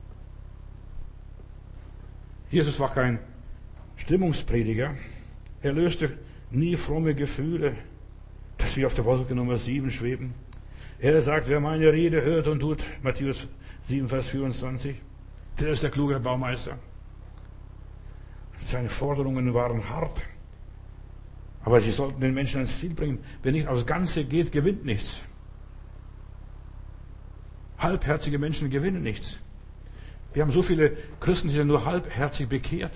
Jesus war kein Stimmungsprediger. Er löste nie fromme Gefühle, dass wir auf der Wolke Nummer sieben schweben. Er sagt, wer meine Rede hört und tut, Matthäus sieben, Vers vierundzwanzig, der ist der kluge Baumeister. Seine Forderungen waren hart, aber sie sollten den Menschen ans Ziel bringen. Wer nicht aufs Ganze geht, gewinnt nichts. Halbherzige Menschen gewinnen nichts. Wir haben so viele Christen, die sind nur halbherzig bekehrt.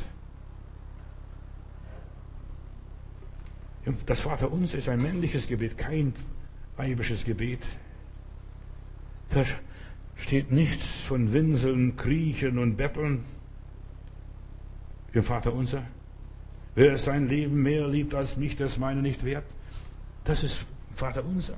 Das Vaterunser ist ein männliches Gebet, kein weibisches Gebet. Da steht nichts von Winseln, Kriechen und Betteln im Vaterunser. Wer sein Leben mehr liebt als mich, das meine nicht wert. Das ist Vaterunser.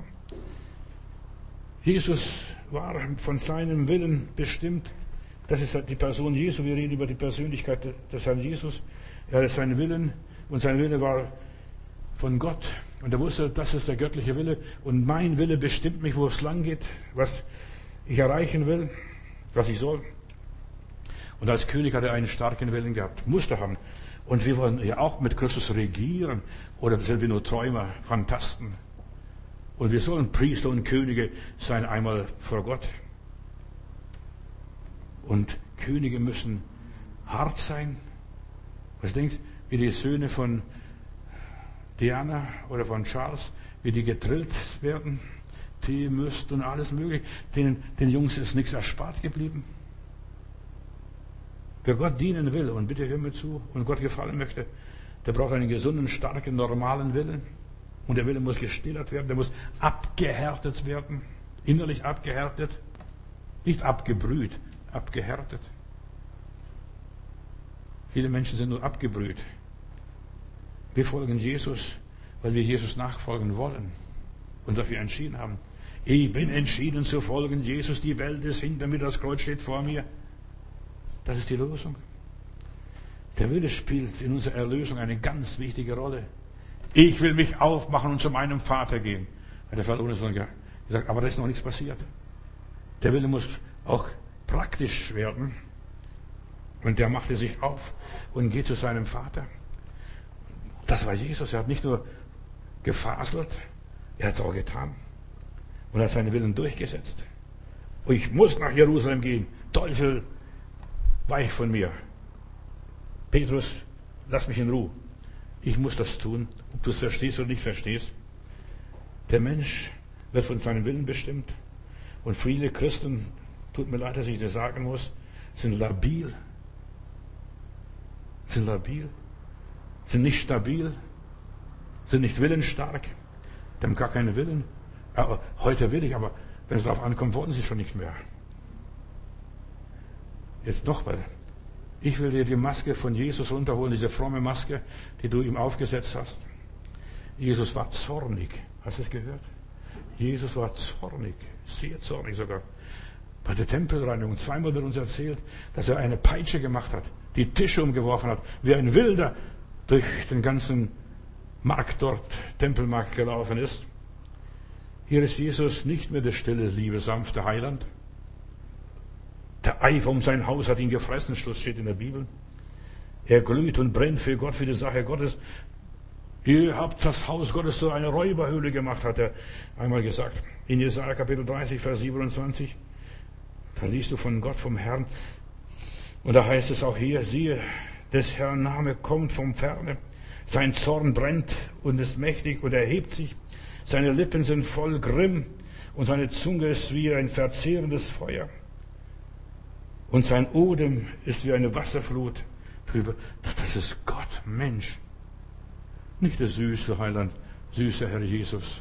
Jesus war von seinem Willen bestimmt. Das ist die Person Jesu. Wir reden über die Persönlichkeit des Herrn Jesus. Er hat seinen Willen und sein Wille war von Gott. Und er wusste, das ist der göttliche Wille. Und mein Wille bestimmt mich, wo es lang geht, was ich erreichen will, was ich soll. Und als König hat er einen starken Willen gehabt, musste haben. Und wir wollen ja auch mit Christus regieren. Oder sind wir nur Träumer, Phantasten? Und wir sollen Priester und Könige sein einmal vor Gott. Und Könige müssen hart sein. Was denkt, wie die Söhne von Diana oder von Charles, wie die getrillt werden, Tee, Mist und alles mögliche. Den, den Jungs ist nichts erspart geblieben. Wer Gott dienen will, und bitte hör mir zu, und Gott gefallen möchte, der braucht einen gesunden, starken, normalen Willen. Und der Wille muss gestillert werden, der muss abgehärtet werden, innerlich abgehärtet, nicht abgebrüht, abgehärtet. Viele Menschen sind nur abgebrüht. Wir folgen Jesus, weil wir Jesus nachfolgen wollen und dafür entschieden haben. Ich bin entschieden zu folgen Jesus, die Welt ist hinter mir, das Kreuz steht vor mir. Das ist die Lösung. Der Wille spielt in unserer Erlösung eine ganz wichtige Rolle. Ich will mich aufmachen und zu meinem Vater gehen, hat der verlorene Sohn gesagt. Aber da ist noch nichts passiert. Der Wille muss auch praktisch werden. Und der machte sich auf und geht zu seinem Vater. Das war Jesus. Er hat nicht nur gefaselt, er hat es auch getan. Und er hat seinen Willen durchgesetzt. Und ich muss nach Jerusalem gehen. Teufel, weich von mir. Petrus, lass mich in Ruhe. Ich muss das tun, ob du es verstehst oder nicht verstehst. Der Mensch wird von seinem Willen bestimmt. Und viele Christen, tut mir leid, dass ich das sagen muss, sind labil. Sind labil. Sind nicht stabil. Sind nicht willensstark. Die haben gar keinen Willen. Ja, heute will ich, aber wenn es darauf ankommt, wollen sie schon nicht mehr. Jetzt nochmal. Ich will dir die Maske von Jesus runterholen, diese fromme Maske, die du ihm aufgesetzt hast. Jesus war zornig. Hast du es gehört? Jesus war zornig. Sehr zornig sogar. Bei der Tempelreinigung, zweimal wird uns erzählt, dass er eine Peitsche gemacht hat, die Tische umgeworfen hat, wie ein Wilder durch den ganzen Markt dort, Tempelmarkt gelaufen ist. Hier ist Jesus nicht mehr der stille, liebe, sanfte Heiland. Der Eifer um sein Haus hat ihn gefressen, Schluss steht in der Bibel. Er glüht und brennt für Gott, für die Sache Gottes. Ihr habt das Haus Gottes so eine Räuberhöhle gemacht, hat er einmal gesagt. In Jesaja Kapitel dreißig, Vers siebenundzwanzig. Da liest du von Gott, vom Herrn. Und da heißt es auch hier, siehe, des Herrn Name kommt vom Ferne. Sein Zorn brennt und ist mächtig und erhebt sich. Seine Lippen sind voll Grimm und seine Zunge ist wie ein verzehrendes Feuer. Und sein Odem ist wie eine Wasserflut drüber. Das ist Gott, Mensch. Nicht der süße Heiland, süßer Herr Jesus.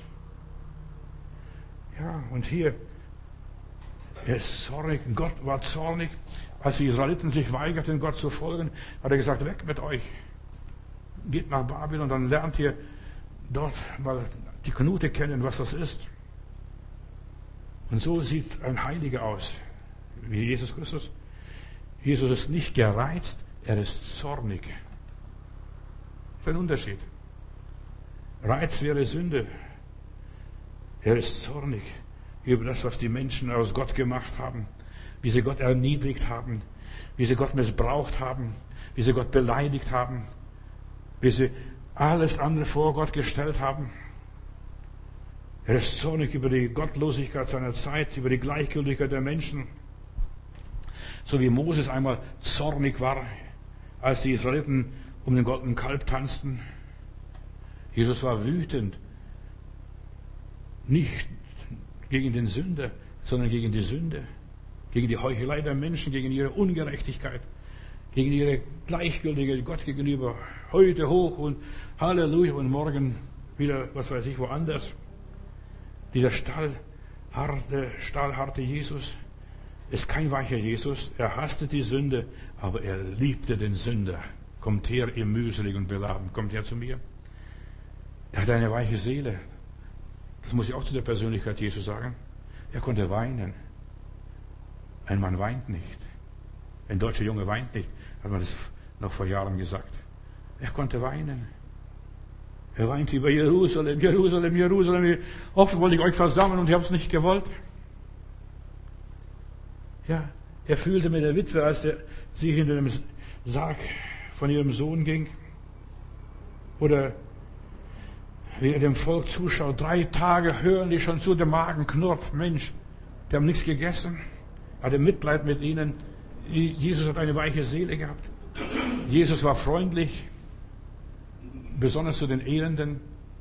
Ja, und hier, er ist zornig. Gott war zornig. Als die Israeliten sich weigerten, Gott zu folgen, hat er gesagt, weg mit euch. Geht nach Babylon und dann lernt ihr dort mal die Knute kennen, was das ist. Und so sieht ein Heiliger aus, wie Jesus Christus. Jesus ist nicht gereizt, er ist zornig. Das ist ein Unterschied. Reiz wäre Sünde. Er ist zornig über das, was die Menschen aus Gott gemacht haben, wie sie Gott erniedrigt haben, wie sie Gott missbraucht haben, wie sie Gott beleidigt haben, wie sie alles andere vor Gott gestellt haben. Er ist zornig über die Gottlosigkeit seiner Zeit, über die Gleichgültigkeit der Menschen. So wie Moses einmal zornig war, als die Israeliten um den goldenen Kalb tanzten. Jesus war wütend. Nicht gegen den Sünder, sondern gegen die Sünde, gegen die Heuchelei der Menschen, gegen ihre Ungerechtigkeit, gegen ihre Gleichgültigkeit Gott gegenüber. Heute hoch und Halleluja und morgen wieder, was weiß ich, woanders. Dieser stahlharte, stahlharte Jesus ist kein weicher Jesus. Er hasste die Sünde, aber er liebte den Sünder. Kommt her, ihr mühselig und beladen. Kommt her zu mir. Er hat eine weiche Seele. Das muss ich auch zu der Persönlichkeit Jesu sagen. Er konnte weinen. Ein Mann weint nicht. Ein deutscher Junge weint nicht, hat man das noch vor Jahren gesagt. Er konnte weinen. Er weinte über Jerusalem, Jerusalem, Jerusalem. Oft wollte ich euch versammeln und ich habe es nicht gewollt. Ja, er fühlte mit der Witwe, als er sie hinter dem Sarg von ihrem Sohn ging. Oder wie er dem Volk zuschaut. Drei Tage hören die schon zu, der Magen knurrt. Mensch, die haben nichts gegessen. Er hatte Mitleid mit ihnen. Jesus hat eine weiche Seele gehabt. Jesus war freundlich, besonders zu den Elenden.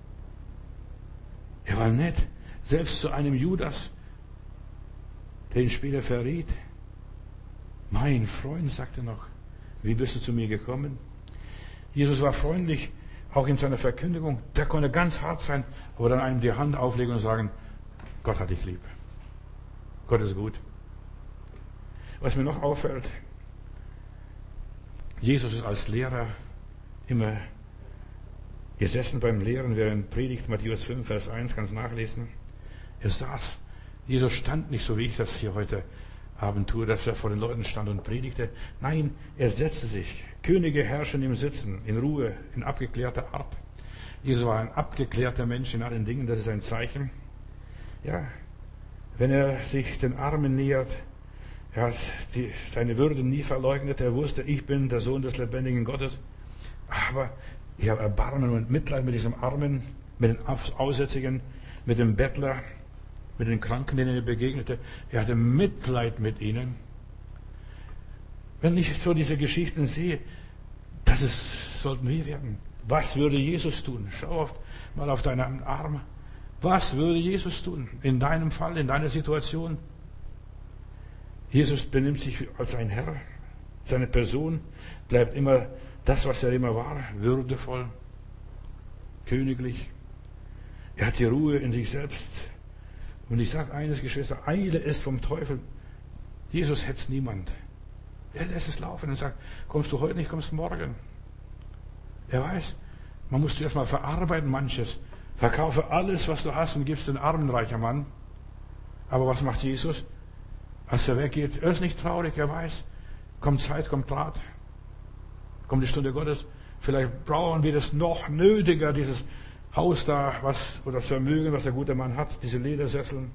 Er war nett, selbst zu einem Judas, der ihn später verriet. Mein Freund, sagte er noch, wie bist du zu mir gekommen? Jesus war freundlich, auch in seiner Verkündigung. Der konnte ganz hart sein, aber dann einem die Hand auflegen und sagen, Gott hat dich lieb. Gott ist gut. Was mir noch auffällt, Jesus ist als Lehrer immer gesessen beim Lehren, während predigt, Matthäus fünf, Vers eins, kannst nachlesen. Er saß. Jesus stand nicht so, wie ich das hier heute Abend tue, dass er vor den Leuten stand und predigte. Nein, er setzte sich. Könige herrschen im Sitzen, in Ruhe, in abgeklärter Art. Jesus war ein abgeklärter Mensch in allen Dingen, das ist ein Zeichen. Ja, wenn er sich den Armen nähert, er hat die, seine Würde nie verleugnet. Er wusste, ich bin der Sohn des lebendigen Gottes. Aber ich habe Erbarmen und Mitleid mit diesem Armen, mit den Aussätzigen, mit dem Bettler, mit den Kranken, denen er begegnete. Er hatte Mitleid mit ihnen. Wenn ich so diese Geschichten sehe, das ist, sollten wir werden. Was würde Jesus tun? Schau oft mal auf deinen Arm. Was würde Jesus tun? In deinem Fall, in deiner Situation? Jesus benimmt sich als ein Herr. Seine Person bleibt immer das, was er immer war, würdevoll, königlich. Er hat die Ruhe in sich selbst. Und ich sage eines, Geschwister, Eile ist vom Teufel. Jesus hetzt niemand. Er lässt es laufen und sagt, kommst du heute nicht, kommst morgen. Er weiß, man muss zuerst mal verarbeiten manches. Verkaufe alles, was du hast und gibst den armen, reicher Mann. Aber was macht Jesus? Als er weggeht, er ist nicht traurig, er weiß, kommt Zeit, kommt Rat, kommt die Stunde Gottes. Vielleicht brauchen wir das noch nötiger, dieses Haus da, was, oder das Vermögen, was der gute Mann hat, diese Ledersesseln.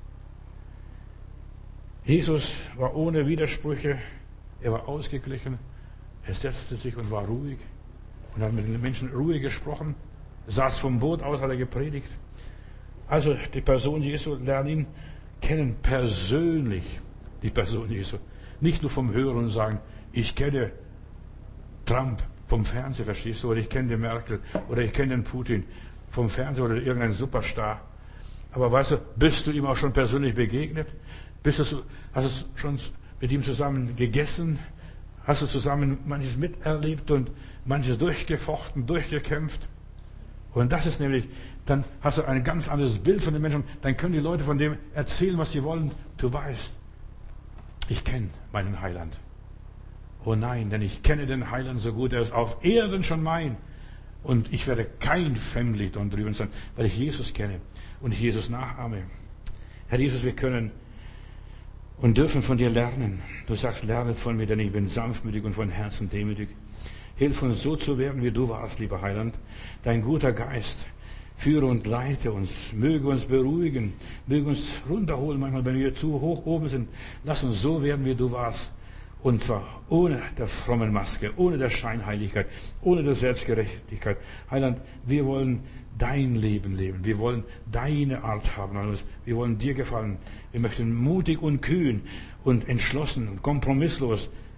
Jesus war ohne Widersprüche, er war ausgeglichen, er setzte sich und war ruhig und hat mit den Menschen ruhig gesprochen, saß vom Boot aus, hat er gepredigt. Also die Person Jesu, lernen ihn kennen persönlich, die Person Jesu. Nicht nur vom Hören und sagen, ich kenne Trump vom Fernsehen, verstehst du, oder ich kenne die Merkel, oder ich kenne den Putin vom Fernsehen oder irgendeinen Superstar. Aber weißt du, bist du ihm auch schon persönlich begegnet? Bist du, hast du schon mit ihm zusammen gegessen? Hast du zusammen manches miterlebt und manches durchgefochten, durchgekämpft? Und das ist nämlich, dann hast du ein ganz anderes Bild von den Menschen. Dann können die Leute von dem erzählen, was sie wollen. Du weißt, ich kenne meinen Heiland. Oh nein, denn ich kenne den Heiland so gut. Er ist auf Erden schon mein. Und ich werde kein Fremdling dort drüben sein, weil ich Jesus kenne und ich Jesus nachahme. Herr Jesus, wir können und dürfen von dir lernen. Du sagst, lernet von mir, denn ich bin sanftmütig und von Herzen demütig. Hilf uns so zu werden, wie du warst, lieber Heiland. Dein guter Geist, führe und leite uns, möge uns beruhigen, möge uns runterholen, manchmal, wenn wir zu hoch oben sind. Lass uns so werden, wie du warst. Und zwar ohne der frommen Maske, ohne der Scheinheiligkeit, ohne der Selbstgerechtigkeit. Heiland, wir wollen dein Leben leben. Wir wollen deine Art haben. Wir wollen dir gefallen. Wir möchten mutig und kühn und entschlossen und kompromisslos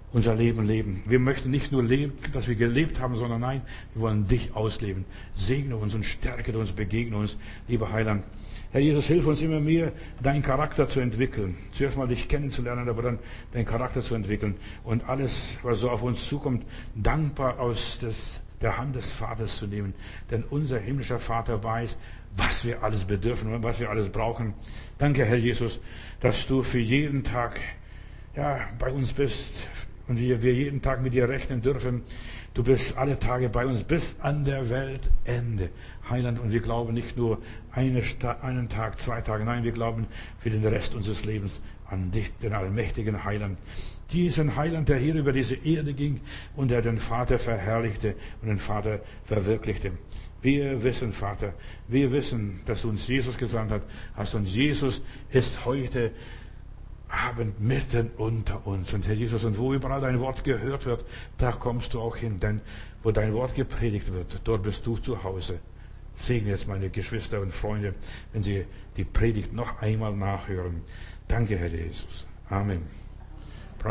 unser Leben leben. Wir möchten nicht nur leben, dass wir gelebt haben, sondern nein, wir wollen dich ausleben. Segne uns und stärke uns, begegne uns, lieber Heiland. Herr Jesus, hilf uns immer mehr, deinen Charakter zu entwickeln. Zuerst mal dich kennenzulernen, aber dann deinen Charakter zu entwickeln. Und alles, was so auf uns zukommt, dankbar aus des, der Hand des Vaters zu nehmen. Denn unser himmlischer Vater weiß, was wir alles bedürfen und was wir alles brauchen. Danke, Herr Jesus, dass du für jeden Tag ja, bei uns bist und wir, wir jeden Tag mit dir rechnen dürfen. Du bist alle Tage bei uns bis an der Weltende, Heiland. Und wir glauben nicht nur eine, einen Tag, zwei Tage, nein, wir glauben für den Rest unseres Lebens an dich, den allmächtigen Heiland. Diesen Heiland, der hier über diese Erde ging und der den Vater verherrlichte und den Vater verwirklichte. Wir wissen, Vater, wir wissen, dass du uns Jesus gesandt hast und Jesus ist heute Abend mitten unter uns. Und Herr Jesus, und wo überall dein Wort gehört wird, da kommst du auch hin. Denn wo dein Wort gepredigt wird, dort bist du zu Hause. Segne jetzt meine Geschwister und Freunde, wenn sie die Predigt noch einmal nachhören. Danke, Herr Jesus. Amen.